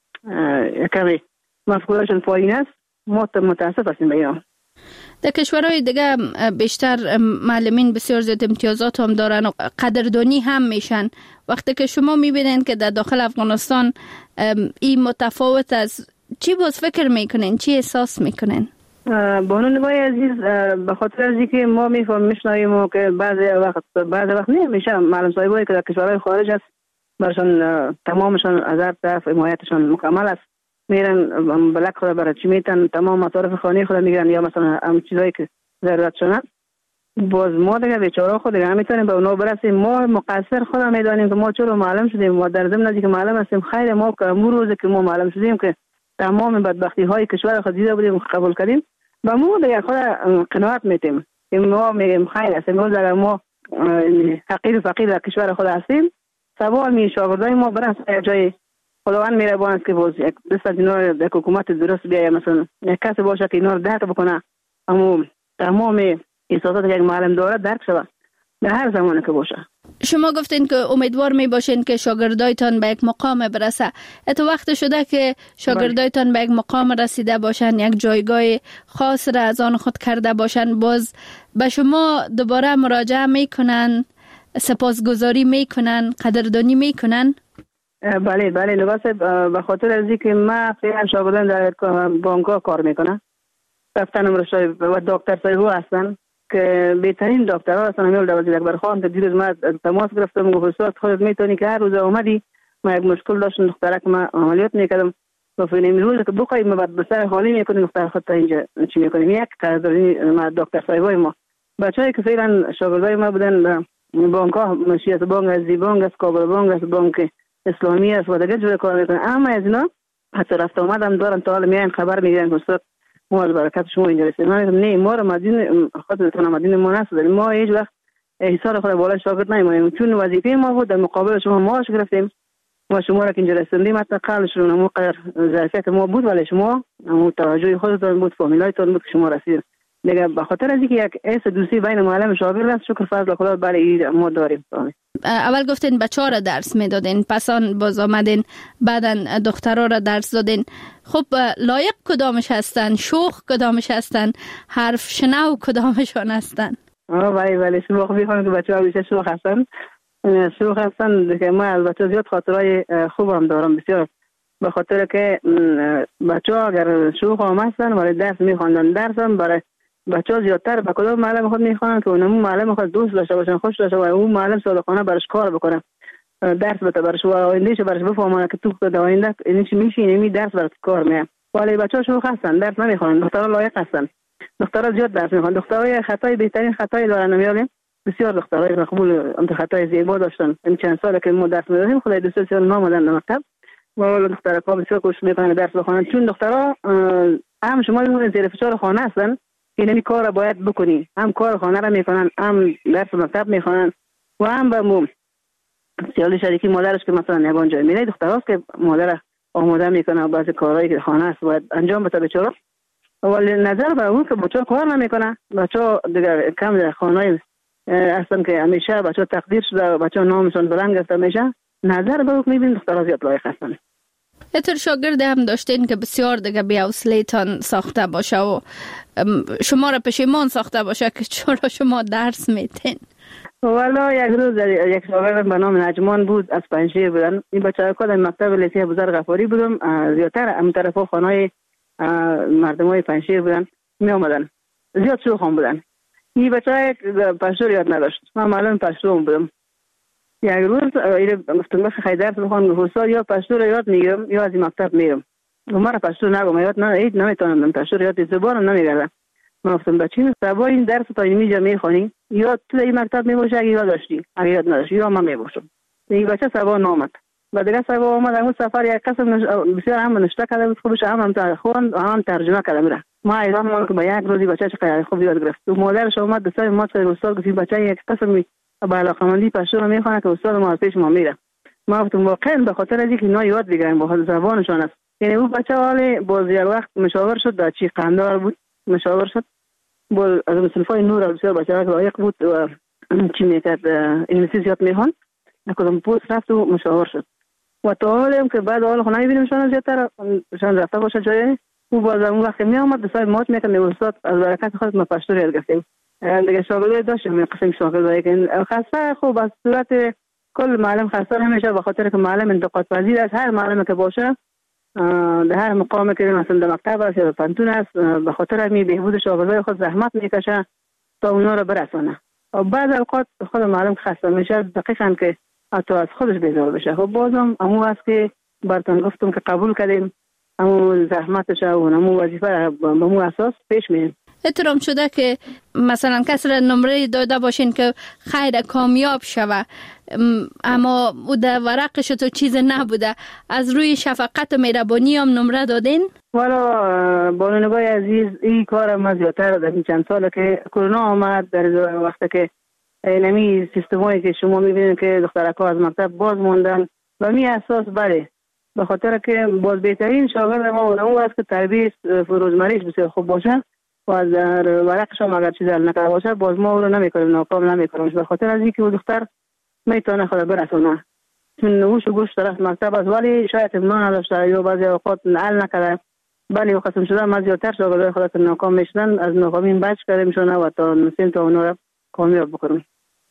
کمی مفکورشون پایین است ما متاسف هستیم به اینا.
در کشورهای دیگه بیشتر معلمین بسیار زیاد امتیازات هم دارن و قدردانی هم میشن. وقتی که شما میبینین که در داخل افغانستان این متفاوت است، چی باز فکر میکنین؟ چی احساس میکنین؟
بانو نوای عزیز، به خاطر از اینکه ما میفهمیم میشنویم که بعضی وقت بعضی وقت نمیشه معلم صاحبایی که در کشورهای خارج است برشان تمامشان از هر طرف حمایتشان مکمل است، میرن بلک خود برای چی میتن تمام مصارف خانه خود میگیرن یا مثلا هم چیزایی که ضرورت شدن. باز ما دیگه بیچاره خود دیگه نمیتونیم به اونا برسیم. ما مقصر خود میدانیم که ما چرا معلم شدیم و در ضمن که معلم هستیم خیر ما که مو روزی که ما معلم شدیم که تمام بدبختی های کشور خود دیده بودیم قبول کردیم و ما دیگه خود قناعت میتیم که ما میگیم خیر است. امروز اگر ما فقیر فقیر در کشور خود هستیم سوال می شاگردای ما برن جای خداوند مهربان است که باز یک دست از اینا یک حکومت درست بیایه، مثلا یک کسی باشه که اینا رو درک بکنه اما تمام احساسات که یک معلم داره درک شود در هر زمانی که باشه.
شما گفتین که امیدوار می باشین که شاگردایتان به یک مقام برسه. اتو وقت شده که شاگردایتان به یک مقام رسیده باشن، یک جایگاه خاص را از آن خود کرده باشن، باز به شما دوباره مراجعه میکنن، سپاسگزاری میکنن، قدردانی میکنن؟
بله بله لباس به خاطر از اینکه من فعلا شاگردان در بانک‌ها کار میکنم، رفتنم رشای و دکتر صاحبو هستن که بهترین دکترها هستن. امیل دوازده اکبر خان که دیروز من تماس گرفتم گفت استاد خودت میتونی که هر روز اومدی ما یک مشکل داشتم دختره که من عملیات میکردم گفت امروز که بخوای ما بعد بسر خالی میکنی دختر خودت اینجا چی میکنیم. یک قدردانی ما دکتر صاحبای ما بچه‌ای که فعلا شاگردای ما بودن بانک‌ها، مشیت بانک از بانک از کابل بانک از بانک اسلامی است و دیگه جور کار میکنن. اما از اینا حتی رفت آمدم دارن تا حالا میان خبر میگیرن که استاد ما از برکت شما اینجا رسیدیم. من میگم نه ما رو مدین خودتون مدین ما نسازید، ما هیچ وقت حساب خود بالا شاگرد نمیمونیم چون وظیفه ما بود در مقابل شما معاش گرفتیم ما شما را که اینجا رسیدیم حتی قبلشون مو قدر ظرفیت ما بود ولی شما مو توجه خودتون بود فامیلایتون بود که شما رسیدید. دیگه به خاطر از اینکه یک حس دوستی بین معلم و شاگرد است شکر فضل خدا برای ما داریم.
اول گفتین بچه‌ها را درس میدادین، پس آن باز آمدین بعدن دخترها را درس دادین. خب لایق کدامش هستن؟ شوخ کدامش هستن؟ حرف شنو کدامشان هستن؟
آه ولی ولی شوخ میخوام که بچه‌ها بیشتر شوخ هستن. شوخ هستن که من از بچه‌ها زیاد خاطرهای خوبم دارم بسیار، به خاطر که بچه‌ها اگر شوخ هم هستن ولی درس میخواندن درسم برای بچه‌ها زیادتر به کدام معلم خود میخوانن که اونمون معلم خود دوست داشته باشن، خوش داشته باشن، اون معلم صادقانه برش کار بکنه. درس بده برش و آیندهش برش بفهمونه که تو در آینده این چی میشه، این درس برات کار میاد. ولی بچه‌ها شوخ هستن، درس نمیخوان. دخترها لایق هستن، دخترها زیاد درس میخوان. دخترای خطای بهترین خطای دارن نمیاریم. بسیار دخترای مقبول انت خطای زیبا داشتن. این چند ساله که ما درس میدادیم خدای دوست سال نامدن در مکتب و دخترها بسیار کوشش میکنن درس بخونن، چون دخترها هم شما میبینید زیر فشار خانه هستن که این کار باید بکنی، هم کار خانه را میکنن، هم درس مکتب میخونن و هم به مو سیالی شریکی مادرش که مثلا یگان جای میره دخترهاست که مادر آماده میکنه بعضی کارهایی که خانه است باید انجام بده بیچاره. ولی نظر به اون که بچه‌ها کار نمیکنه، بچه‌ها دیگه کم در خانه هستن که همیشه بچه‌ها تقدیر شده، بچه‌ها نامشون بلند گرفته میشه، نظر به اون میبینید دخترها زیاد لایق هستن.
اتر شاگرد هم داشتین که بسیار دیگه بی‌حوصله تان ساخته باشه و شما را پشیمان ساخته باشه که چرا شما درس میتین؟
والا یک روز یک شاگرد به نام نجمان بود، از پنجشیر بودن. این بچه‌ها که در مکتب لیسه بزرگ غفاری بودم، زیادتر هم طرفا خانه‌های مردمای پنجشیر بودن می آمدن، زیاد شوخ هم بودن. این بچه‌ها پشتو یاد نداشت، من معلوم پشتو بودم. یک روز ایره گفتم بخ خیدر بخوام گفتم یا پشتو رو یاد میگیرم یا از این مکتب میرم. مرا پشتو نگم، یاد نه اید نمیتونم پشتو یاد زبانم نمیگردم. من گفتم بچین سبا این درس تا اینجا میخونی یا تو این مکتب میباشه اگه یاد داشتی، اگه یاد نداشتی یا من میباشم. این بچه سبا نامد. بعد دیگه سبا اومد اون سفر یک قسم بسیار هم نشته کرده بود، خوبش هم هم خوان هم ترجمه کرده میره. ما ایران ما که با یک روزی بچه چقدر خوب یاد گرفت. تو مادرش اومد دستای ما تو استاد گفت بچه یک قسم با علاقمندی پشتو رو میخونه که استاد ما پیش ما میره. ما گفتم واقعا به خاطر از اینکه اینا یاد بگیرن با زبانشون است. یعنی اون بچه حالی باز یک وقت مشاور شد، در چی قندار بود مشاور شد. بول از مصنفای نور بسیار بچه که لایق بود و چی میکرد انگلیسی زیاد میخوان، نکدام پوست رفت و مشاور شد. و تا حالی هم که بعد حال خونه میبینیم شان زیادتر شان رفته باشه جایی او باز اون وقت می آمد دستای مات میکنه استاد از برکت خود ما پشتو یاد گرفتیم. دیگه شاگردای داشتیم می قسم شاگردایی که خاصه خوب از صورت کل معلم خاصه نمیشه، به خاطر که معلم انتقاد پذیر است. هر معلمی که باشه در هر مقامی که مثلا در مکتب است یا پانتون است، به خاطر می بهبود شاگردای خود زحمت میکشه تا اونا رو برسونه. و بعض اوقات خود معلم خسته میشه دقیقاً که حتی از خودش بیزار بشه. خب بازم همون است که براتون گفتم که قبول کردیم همون زحمتش و همون وظیفه به همون اساس پیش میریم.
احترام شده که مثلا کسی را نمره داده باشین که خیر کامیاب شوه، اما او در ورقش تو چیز نبوده، از روی شفقت و مهربانی هم نمره دادین؟
والا بانوای عزیز این کار ما زیادتر در این چند ساله که کرونا آمد، در وقتی که نمی سیستمایی که شما میبینید که دخترکا از مکتب باز موندن و می اساس بله به خاطر که باز بهترین شاگرد ما اون است که تربیت روزمریش بسیار خوب باشه و در ورقش هم اگر چیزی نکرده باشه باز ما او رو نمیکنیم، ناکام نمیکنیم به خاطر از اینکه او دختر میتونه خود برسونه. چون نوش و گوش طرف مکتب است ولی شاید امنا نداشته یا بعضی اوقات نعل نکرده، بله و قسم شده ما زیادتر شاگردای خودت ناکام میشدن، از ناکامین بچ کردیم شونه و تا نسیم تا اونا رو کامیاب بکنیم.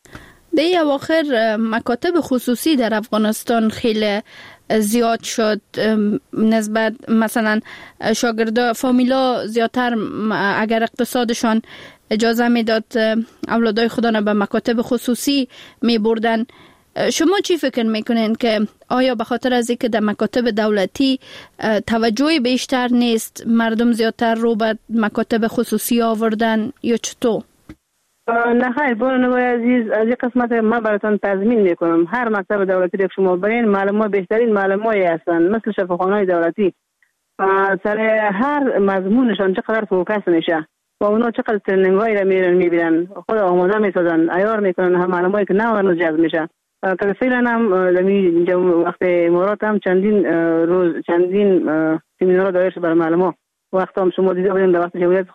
در اواخر مکاتب خصوصی در افغانستان خیلی زیاد شد، نسبت مثلا شاگردا فامیلا زیادتر اگر اقتصادشان اجازه میداد اولادای خودانو به مکاتب خصوصی می بردن. شما چی فکر میکنین که آیا به خاطر از اینکه در مکاتب دولتی توجه بیشتر نیست مردم زیادتر رو به مکاتب خصوصی آوردن یا چطور؟
نه خیر بانوای عزیز، از این قسمت من براتون تضمین میکنم هر مکتب دولتی که شما برین معلمان بهترین معلمایی هستن مثل شفاخانه‌های دولتی، سر هر مضمونشان چقدر فوکس میشه و اونا چقدر ترنینگ هایی را میرن میبینن خود آماده میسازن عیار میکنن هم معلمایی که نه جذب میشه. که فعلا هم لمی وقت امارات هم چندین روز چندین سمینار دایر شد برای معلمان. وقت هم شما دیده بودین در وقت جمهوریت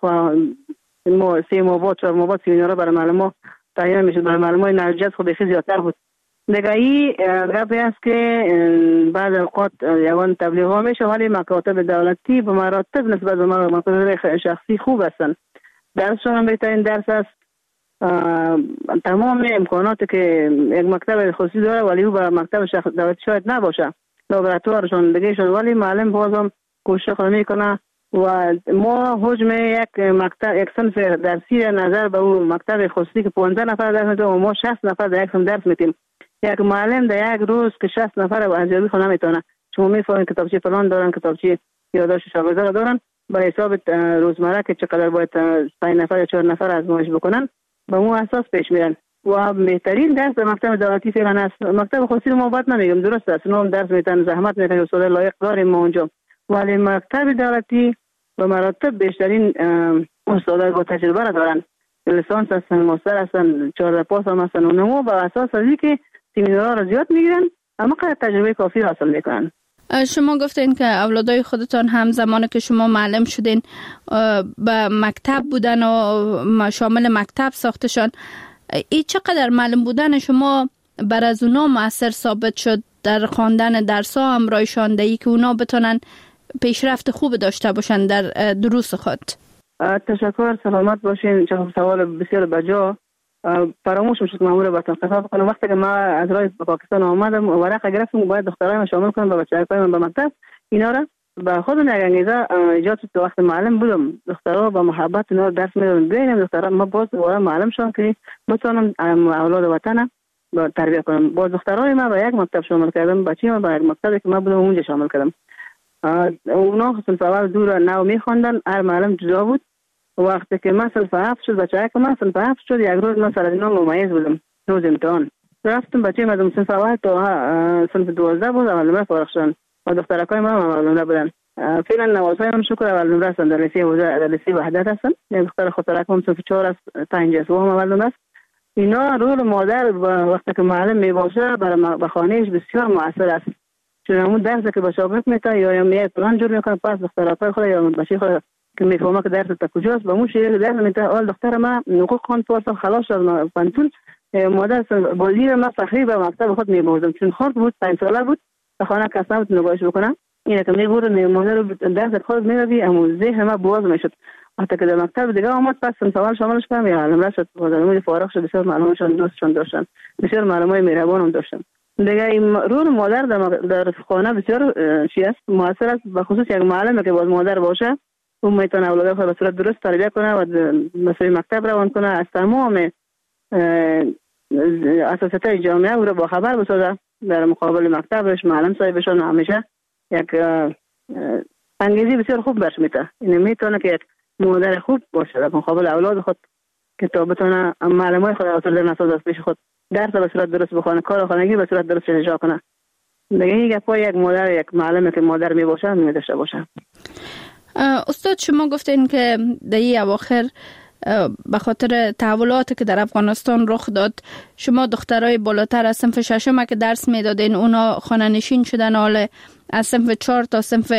ما سه ماه بعد چهار ماه بعد سمینارها برای معلمان تعیین میشد، برای معلمان نرجس خود خیلی زیادتر بود. دیگه این گپی است که بعض اوقات یوان تبلیغ ها میشه ولی مکاتب دولتی به مراتب نسبت به مکاتب شخصی خوب هستن. درسشون هم بهترین درس است. تمام امکاناتی که یک مکتب خصوصی داره ولی او به مکتب شخصی دولتی شاید نباشه، لابراتوارشون دیگه شون ولی معلم بازم کوشش خود میکنه و ما حجم یک مکتب یک صنف درسی نظر به اون مکتب خصوصی که پانزده نفر درس میدیم و ما شصت نفر در یک صنف درس میدیم. یک معلم در یک روز که شصت نفر رو ارزیابی کنه نمیتونه. شما میفهمید کتابچه فلان دارن، کتابچه یادداشت شاگردا دارن، برای حساب روزمره که چقدر باید پنج نفر یا چهار نفر آزمایش بکنن به اون اساس پیش میرن. و بهترین درس در مکتب دولتی فعلا است. مکتب خصوصی ما باید نمیگم، درست است، اونا درس میتن، زحمت میکنن، استاد لایق داریم ما اونجا، ولی مکتب دولتی به مراتب بیشترین استادای با تجربه را دارن، لیسانس هستن، ماستر هستن، چهارده پاس هم هستن. اونها با اساس از اینکه سمینارها را زیاد میگیرن اما قدر تجربه کافی حاصل میکنن.
شما گفتین که اولادای خودتان هم زمانی که شما معلم شدین به مکتب بودن و شامل مکتب ساختشان، ای چقدر معلم بودن شما بر از اونا مؤثر ثابت شد در خواندن درس‌ها همراهشان دهی که اونا بتونن پیشرفت خوب داشته باشن در دروس خود؟
تشکر، سلامت باشین. چون سوال بسیار بجا، فراموش میشد مامور با تنقیح بکنم. وقتی که ما از راه پاکستان آمدم ورق گرفتم باید دخترای من شامل کنم به بچه‌های من به مکتب، اینا را به خود یک انگیزه ایجاد شد. وقتی معلم بودم دخترها با محبت اینا درس میدادن، ببینم دخترها ما باز دوباره معلم شدم که بتونم اولاد وطن با تربیت کنم. باز دخترای ما به یک مکتب شامل کردم، بچه‌ها ما به یک مکتبی که ما بودم اونجا شامل کردم. اونا صنف اول دور نو میخوندن، هر معلم جدا بود. وقتی که من صنف هفت شد، بچه‌ها که من صنف هفت شد، یک روز من سر از اینا ممیز بودم، روز امتحان رفتم بچه مدام صنف اول تا صنف دوازده بود، اول نمره فارغ شدن و دخترکای من اول نمره بودن. فعلا نوازهای من شکر اول نمره هستن، در لیسه در لیسه وحدت هستن. یک دختر خطرک هم صنف چهار است، پنج است، و هم اول نمره است. اینا رول مادر وقتی که معلم میباشه برای خانهش بسیار مؤثر است، چون همون درسی که به شاگرد میده یا میاد پلان جور میکنه، پس دخترکای خود یا بچه خود که میفهمه که درس تا کجاست با موش یک درس میده. اول دختر ما حقوق خواند، پارسال خلاص شد پنتون، مادر بازی ما فخری به مکتب خود میبردم، چون خرد بود، پنج ساله بود، به خانه کس نبود نگاهش بکنم. اینه که میبرد مادر درس خود میروی، اما ذهن ما باز میشد. وقتی که در مکتب دیگه آمد پس سوال شاملش کردم، یا علم شد، بازارمون فارغ شد، بسیار معلومشون دوستشون داشتن، بسیار معلومای مهربان هم داشتن. دیگه این رول مادر در در خانه بسیار چی است، موثر است، به خصوص یک معلم که باز مادر باشه اون میتونه اولاد خود به صورت درست تربیت کنه و مسئله مکتب روان کنه، از تمام اساسات جامعه او را با خبر بسازه. در مقابل مکتبش معلم صاحبشون همیشه یک انگیزه بسیار خوب برش میده. این میتونه که یک مادر خوب باشه در مقابل اولاد خود که تا بتونه معلمای خود اصلا در نساز از پیش خود درس به صورت درست بخونه، کار خانگی به صورت درست اجرا کنه. دیگه این گپای یک مادر، یک معلم که مادر می باشه می داشته باشه.
استاد شما گفتین که در این اواخر به خاطر تحولاتی که در افغانستان رخ داد شما دخترای بالاتر از صنف ششم که درس میدادین اونا خانه نشین شدن، حالا از صنف چهار تا صنف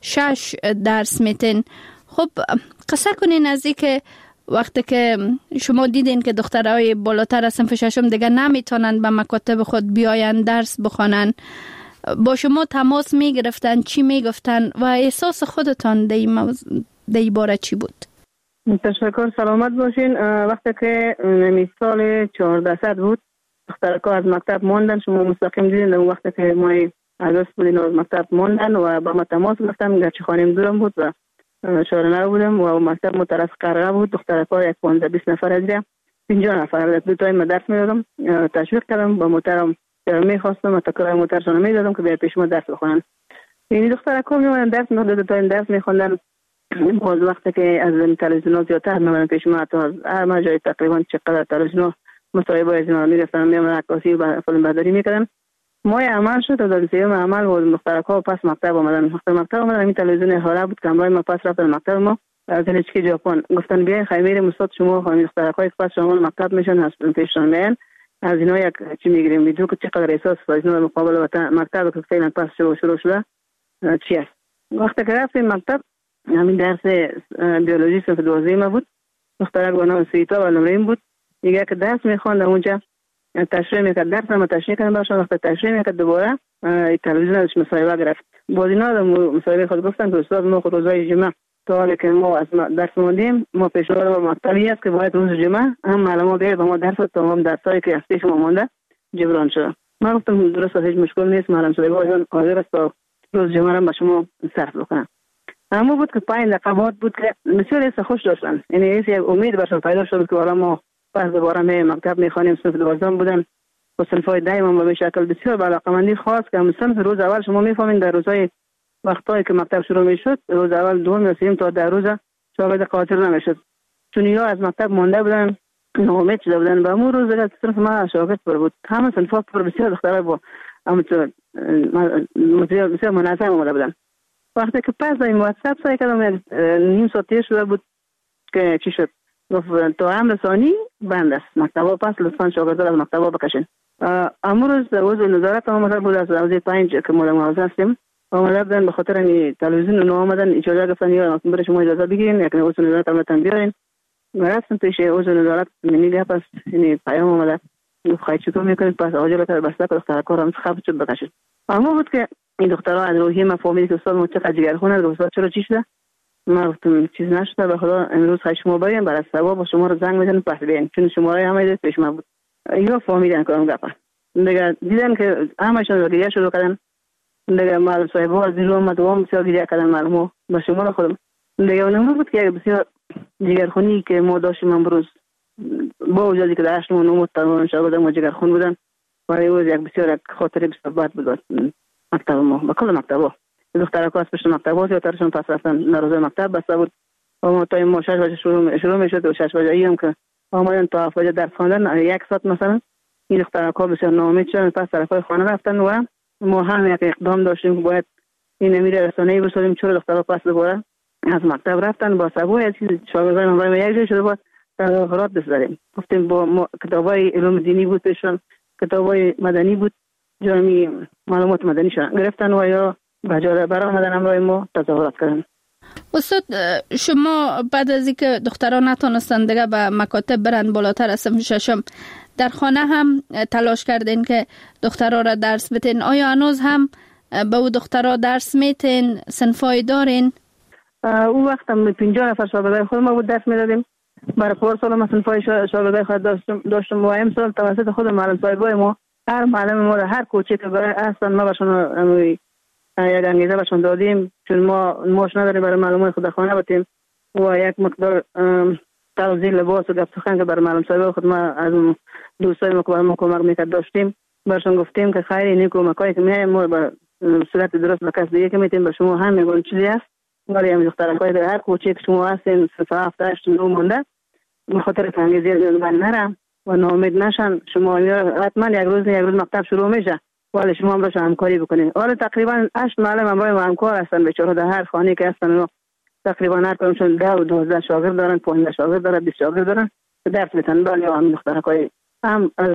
شش درس میتین. خب قصه کنین از این که وقتی که شما دیدین که دخترای بالاتر از صنف ششم دیگه نمیتونن به مکاتب خود بیاین درس بخوانن، با شما تماس میگرفتن، چی میگفتن و احساس خودتان در این موضوع در این باره چی بود؟
تشکر، سلامت باشین. وقتی که نمی سال چهارده صد بود دخترکا از مکتب ماندن، شما مستقیم دیدین اون وقتی که ما عروس بودین از مکتب ماندن و با ما تماس گرفتم، گرچه خانم دورم بود و شهرنر بودم و مکتب مطرف قراره بود. دخترکا یک پانزده بیست نفر از دیگه پنجاه نفر دو تای ما درس میدادم، تشویق کردم با محترم میخواستم و تکرار محترشان میدادم که بیاد پیش ما درس بخونن. این دخترکا میومدن درس میدادن، تا این درس میخوندن. باز وقتی که از تلویزیون زیادتر میومدن پیش ما، تا هر جای تقریبا چقدر تلویزیون مصاحبه از اینا میرفتن، میومدن عکاسی و فیلم برداری میکردن. ما عمل شد تا سیوم عمل و دخترکا پس مکتب اومدن. وقتی مکتب اومدن این تلویزیون حالا بود، کامرای ما پس رفتن مکتب ما از هلیچکی ژاپن. گفتن بیاین خیمه مستاد شما خانم دخترکای که پس شما مکتب میشن هستن پیششون میان، از اینا یک چی میگیریم ویدیو که چقدر احساس از اینا مقابل وطن مکتب که فعلا پس شروع شروع شده چی است. وقتی که رفتیم مکتب همین درس بیولوژی صنف دوازده بود، دخترک با نام سویتا و نمرین بود. دیگه که درس میخواند اونجا تشریح میکرد، درس ما تشریح کردن باشن. وقتی تشریح میکرد دوباره تلویزیون ازش مصاحبه گرفت. باز اینا مصاحبه خود گفتن که استاد ما خود روزای جمعه تا حالی که ما از درس موندیم ما پیشنهاد ما مکتبی است که باید روز جمعه هم معلومات بیاید و ما درس تمام درسایی که از پیش ما مونده جبران شده. من گفتم درست هیچ مشکل نیست، معلم صاحب حاضر است تا روز جمعه را به شما صرف بکنم. اما بود که پایین لقبات بود که بسیار حس خوش داشتن، یعنی حس یک امید برشان پیدا شد که حالا ما پس دوباره می مکتب میخوانیم. صنف دوازده بودن و صنف‌های دهم به شکل بسیار با علاقه‌مندی خاص که صنف روز اول شما می‌فهمید در روزهای وقتایی که مکتب شروع می‌شد روز اول دوم یا سوم تا در روز شاگرد قاطر نمی‌شد چون اینا از مکتب مونده بودن ناامید شده بودن و امروز روز دیگه صرف ما شاگرد پر بود همه صنف‌ها پر بسیار دخترای با بسیار منظم اومده بودن وقتی که پس این واتساپ سعی کردم نیم ساعت تیر شده بود که چی شد گفت تا امر ثانی بند است مکتبا پس لطفا شاگردان از مکتبا بکشین امروز عضو نظارت آمده بود از روزی پنج که ما موازه هستیم آمده بودن به خاطر این تلویزیون نو آمدن اجازه گفتن یا برای شما اجازه بگیرین یک عضو نظارت آمدن بیارین رفتم پیش عضو نظارت منی گپ است این پیام آمده گفت خواهید چطور میکنید پس آجر تر بسته که دختر کارم خب شد بکشید اما بود که این دخترها از روحی من فهمیدی که استاد ما چقدر جگرخونه است چرا چی شده ما گفتم چیز نشده به خدا امروز خواهید شما بریم برای ثواب با شما رو زنگ بزنید پس بیاین چون شماره همه پیش من بود اینا فهمیدن که اون گپ دیگه دیدن که همشون گریه شروع کردن دیگه معلم صاحب‌ها از دیرو اومد و بسیار گریه کردن معلومو با شما رو خودم دیگه اون بود که بسیار جگرخونی که ما داشتیم امروز با وجودی که داشتیم اون متون شاگرد ما جگرخون بودن ولی روز یک بسیار خاطره بسیار بد بود مکتب ما با کل مکتبا دخترها کاس پشت مکتبا زیادترشون پس رفتن در روز مکتب بسته بود و ما تا ما شش بجه شروع شروع میشد و شش بجه هم که آمدن تا هفت بجه درس خواندن یک ساعت مثلا این دخترها کار بسیار ناامید شدن پس طرفای خانه رفتن و ما هم یک اقدام داشتیم که باید این امیر رسانه‌ای بسازیم چرا دخترها پس دوباره از مکتب رفتن با سبوی از شاگردان ما یک جای شده بود تظاهرات دست دادیم گفتیم با کتابای علوم دینی بود پیشون کتابای مدنی بود جامعه معلومات مدنی شدن گرفتن و یا بجاره برای آمدن امرای ما تظاهرات کردن.
استاد شما بعد از اینکه دختران نتونستن دیگه به مکاتب برن بالاتر از صنف ششم در خانه هم تلاش کردین که دخترها را درس بتین آیا هنوز هم به او دخترها درس میتین صنفای دارین؟
او وقت هم پنجاه نفر شاگردای خود ما بود درس میدادیم برای پار سال ما صنفای شاگردای خود داشتم داشتم و امسال توسط خود معلم صاحبای ما هر معلم ما هر کوچه که برای اصلا ما باشون یک انگیزه باشون دادیم چون ما ماش نداریم برای معلومات خود خانه بتیم و یک مقدار توزیع لباس و گپ سخن که برای معلم صاحب خود ما از دوستای ما که برای ما کمک میکرد داشتیم برشون گفتیم که خیر این کمکایی که میایم ما به صورت درست به کس دیگه که میتیم به شما هم میگون چیزی است ولی هم دخترای در هر کوچه که شما هستین صفر هفت هشت نو مونده به خاطر انگیزه من نرم و ناامید نشن شما حتما یک روز یک روز مکتب شروع میشه ولی شما هم باشه همکاری بکنید حالا تقریبا هشت معلم همراه ما همکار هستن بیچاره در هر خانه که هستن تقریبا هر کدومشون ده و دوازده شاگرد دارن پانزده شاگرد دارن بیست شاگرد دارن درس میتن ولی هم دخترای هم از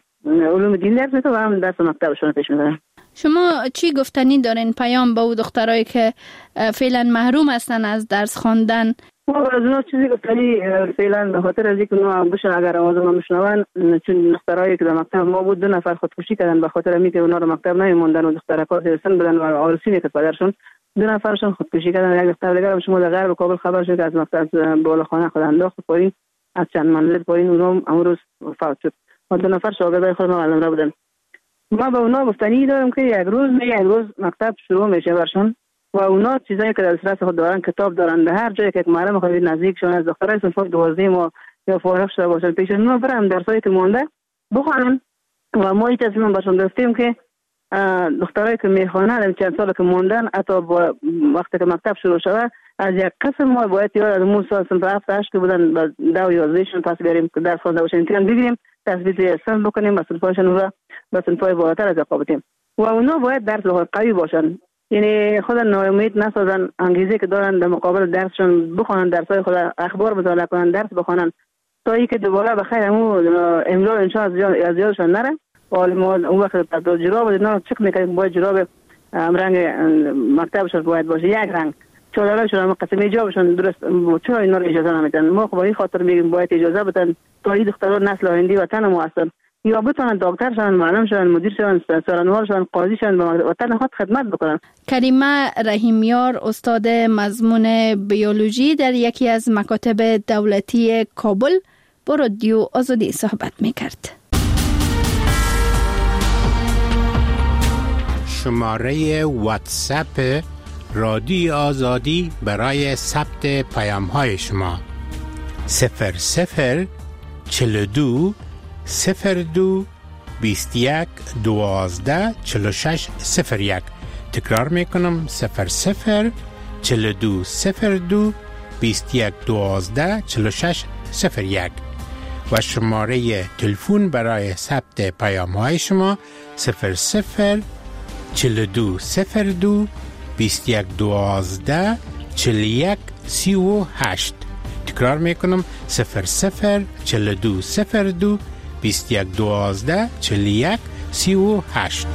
علوم دین درس میتن و هم درس مکتبشون پیش میبرن.
شما چی گفتنی دارین پیام به او دخترایی که فعلا محروم هستن از درس خواندن؟
ما از اونها چیزی گفتنی فعلا به خاطر از اینکه اونا بشن اگر آواز ما میشنون چون دخترایی که در مکتب ما بود دو نفر خودکشی کردن به خاطر اینکه اونا رو مکتب نمیموندن و دخترها کار سن بدن و آرسی میکرد پدرشون دو نفرشون خودکشی کردن یک دختر دیگه هم شما در غرب کابل خبر شد که از مکتب از بالاخانه خود انداخت پایین از چند منزل پایین اونم امروز فوت شد و دو نفر شاگردای خود ما معلم را بودن. ما به اونا گفتنی دارم که یک روز نه یک روز مکتب شروع میشه برشون و اونا چیزایی که در دسترس خود دارن کتاب دارن به هر جایی که معلم خود نزدیکشون از دخترای صنف دوازده ما یا فارغ شده باشن پیش اونا برن درسایی که مونده بخونن و ما این تصمیم برشون گرفتیم که دخترایی که میخوانن چند سال که موندن حتی با وقتی که مکتب شروع شده از یک قسم ما باید یاد از موسی صنف هفت هشت که بودن با دو یازدهشون پس بریم که درس خوانده باشن امتحان بگیریم تثبیت سن بکنیم و صنفاشون رو به صنفای بالاتر از اقامتیم و اونا باید درس قوی باشن یعنی خود ناامید نسازن انگیزه که دارن در مقابل درسشون بخونن درسای خود اخبار مطالعه کنن درس بخونن تا اینکه دوباره بخیر همو املا انشاءالله از یادشون نره ولی ما اون وقت تا جراب نه چک میکنیم باید جراب رنگ مکتبشون باید باشه یک رنگ چهارشون قسمی جوابشون درست چرا اینا رو اجازه نمیدن ما خب این خاطر میگیم باید اجازه بدن تا این دختران نسل آینده وطن ما هستن یا بتونن دکتر شدن معلم شدن مدیر شدن سرانوار شدن قاضی شدن به وطن خود خدمت بکنن.
کریمه رحیمیار استاد مضمون بیولوژی در یکی از مکاتب دولتی کابل با رادیو آزادی صحبت میکرد.
شماره واتساپ رادیو آزادی برای ثبت پیام های شما صفر صفر چهل و دو صفر دو بیست و یک دوازده چهل و شش صفر یک. تکرار میکنم صفر صفر چهل و دو صفر دو بیست و یک دوازده چهل و شش صفر یک. و شماره تلفن برای ثبت پیام های شما صفر صفر چهل و دو صفر دو بیست و یک دوازده چهل و یک سی و هشت. تکرار میکنم صفر صفر چهل و دو صفر دو بیست و یک دوازده چهل و یک سی و هشت.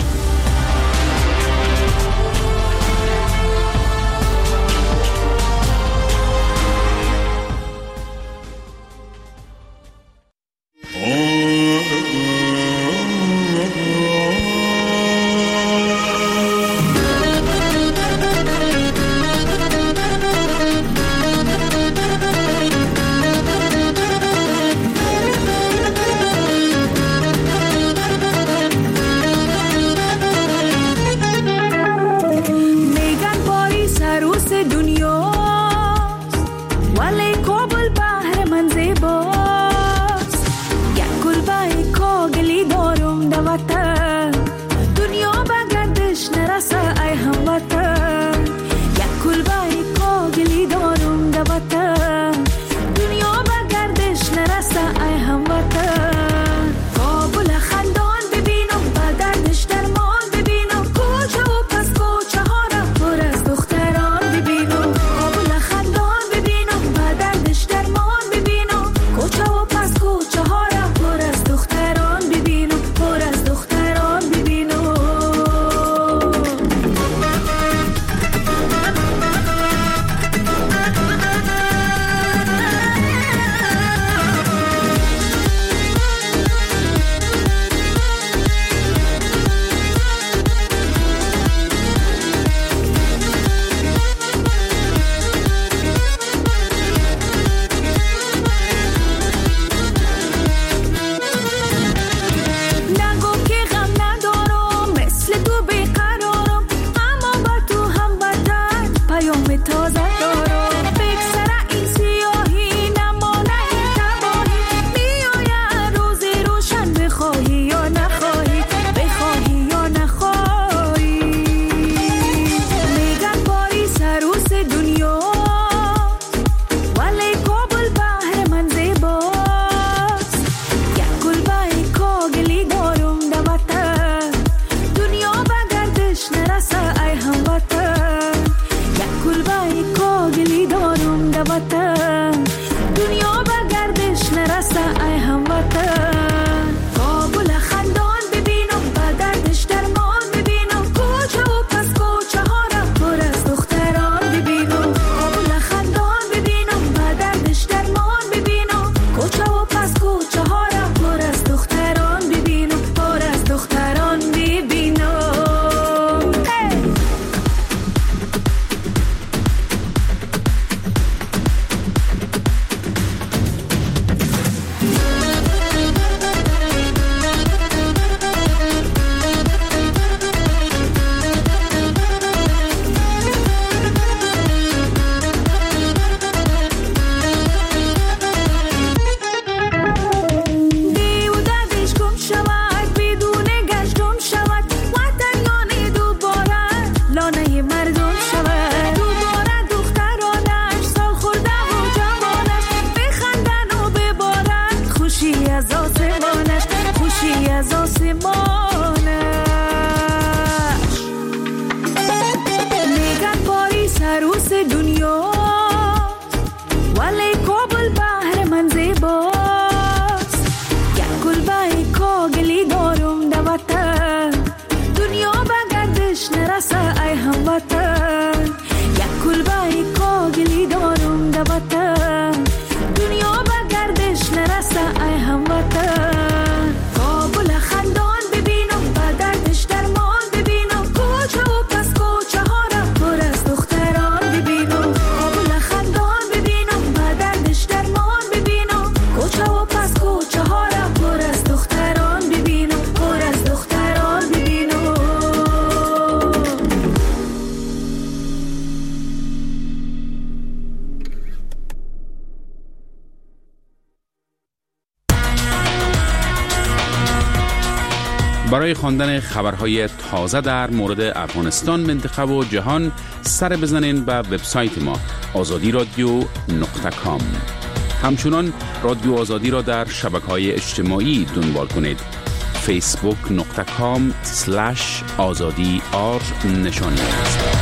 برای خواندن خبرهای تازه در مورد افغانستان، منطقه و جهان سر بزنین به وبسایت ما آزادی رادیو نقطه کام. همچنان رادیو آزادی را در شبکه‌های اجتماعی دنبال کنید. فیسبوک نقطه کام سلش آزادی آر نشانی است.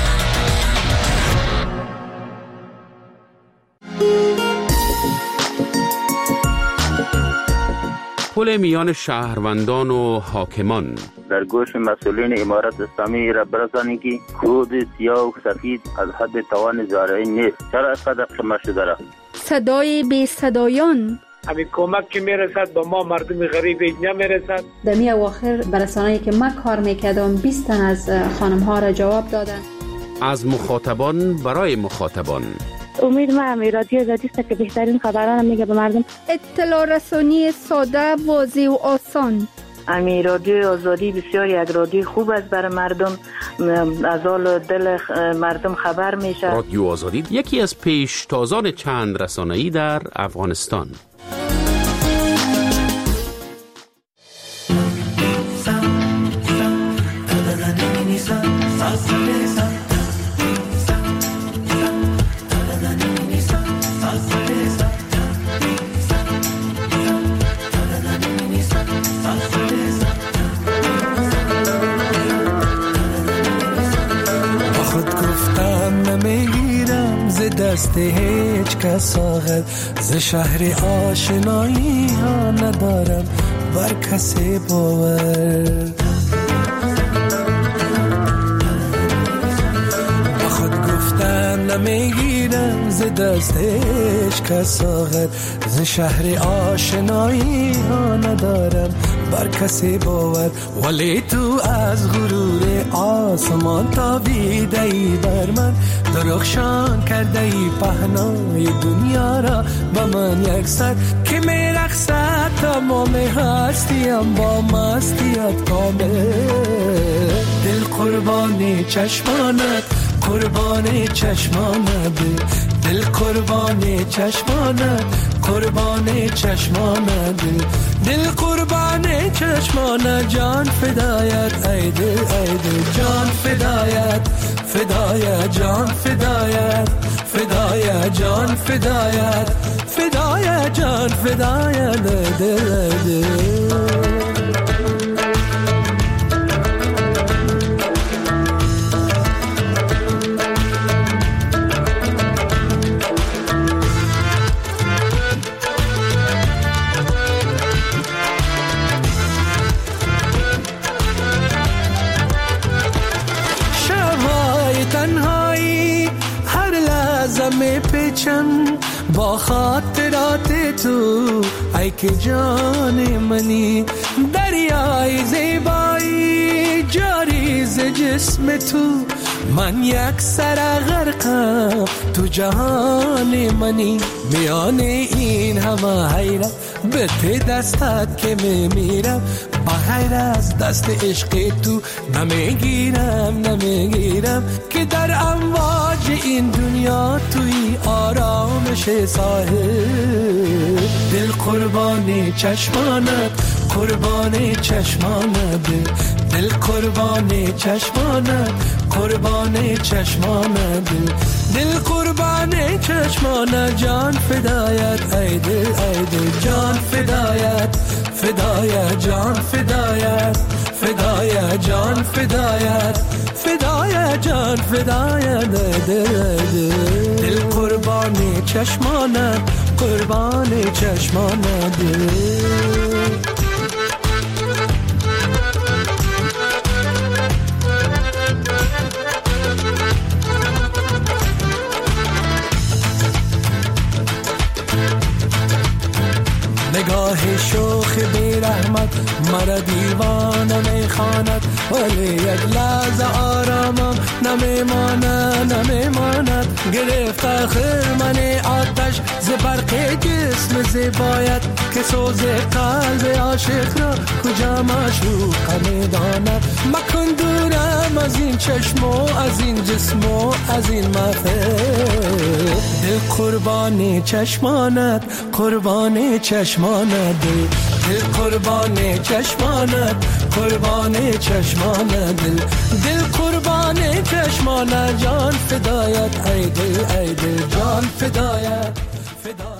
پل میان شهروندان و حاکمان
در گوش مسئولین امارت اسلامی را برسانی که کود سیاه و سفید از حد توان زارعی نیست. چرا از قدر شما شده را؟
صدای بی صدایان
همین کمک که میرسد با ما مردم غریب اینجا میرسد.
در می اواخر برسانه‌ای که من کار میکردم بیست تن از خانم ها را جواب دادن.
از مخاطبان برای مخاطبان.
امید من رادیو آزادی است که بهترین خبران میگه به مردم.
اطلاع رسانی ساده، واضح و آسان.
امی رادیو آزادی بسیار یک رادیو خوب است برای مردم، از حال دل مردم خبر میشه.
رادیو آزادی یکی از پیشتازان چند رسانه‌ای در افغانستان.
دست هیچ کس آغد ز شهر آشنایی ها ندارم بر کسی باور. با خود گفتن نمیگیرم ز دست هیچ کس آغد ز شهر آشنایی ها ندارم بر کسی باور. ولی تو از غرور آسمان تابیده ای بر من، درخشان کرده ای پهنای دنیا را با من یک سر که می رقصد تمام هستیم با مستیت کامل. دل قربان چشمانت قربان چشمانت، دل قربان چشمانت قربان چشمانت، دل قربان چشمانت، جان فدایت ای دل ای دل، جان فدایت فدایت جان فدایت فدایت جان فدایت فدایت جان فدایت دل دل. با خاطرات تو ای که جان منی، دریای زیبایی جاری ز جسم تو، من یک سر غرقم تو جهان منی. میان این همه حیرت به ته دستت که میمیرم، بغیر از دست عشق تو نمیگیرم نمیگیرم که در امواج این دنیا توی آرامش ساحل. دل قربان چشمانت قربان چشمانت، دل قربان چشمانت قربان چشمانت، دل قربان چشمانت، جان فدایت ای دل ای دل، جان فدایت فدایت جان فدایت فدایت جان فدایت فدایت جان فدایت دل دل، دل قربان چشمانت قربان چشمانت. نگاه شوخ بی رحمت مرا دیوانه میخواند، ولی یک لحظه آرامم نمیماند نمیماند. گرفت آخر من آتش ز برق جسم زیبایت که سوز قلب عاشق را کجا معشوق میداند. مکن دورم از این چشم و از این جسم و از این محفل. دل قربان چشمانت قربان چشمانت، دل قربان چشمانت قربان چشمانت دل دل قربان چشمانت جان فدایت ای دل ای دل جان فدایت فدایت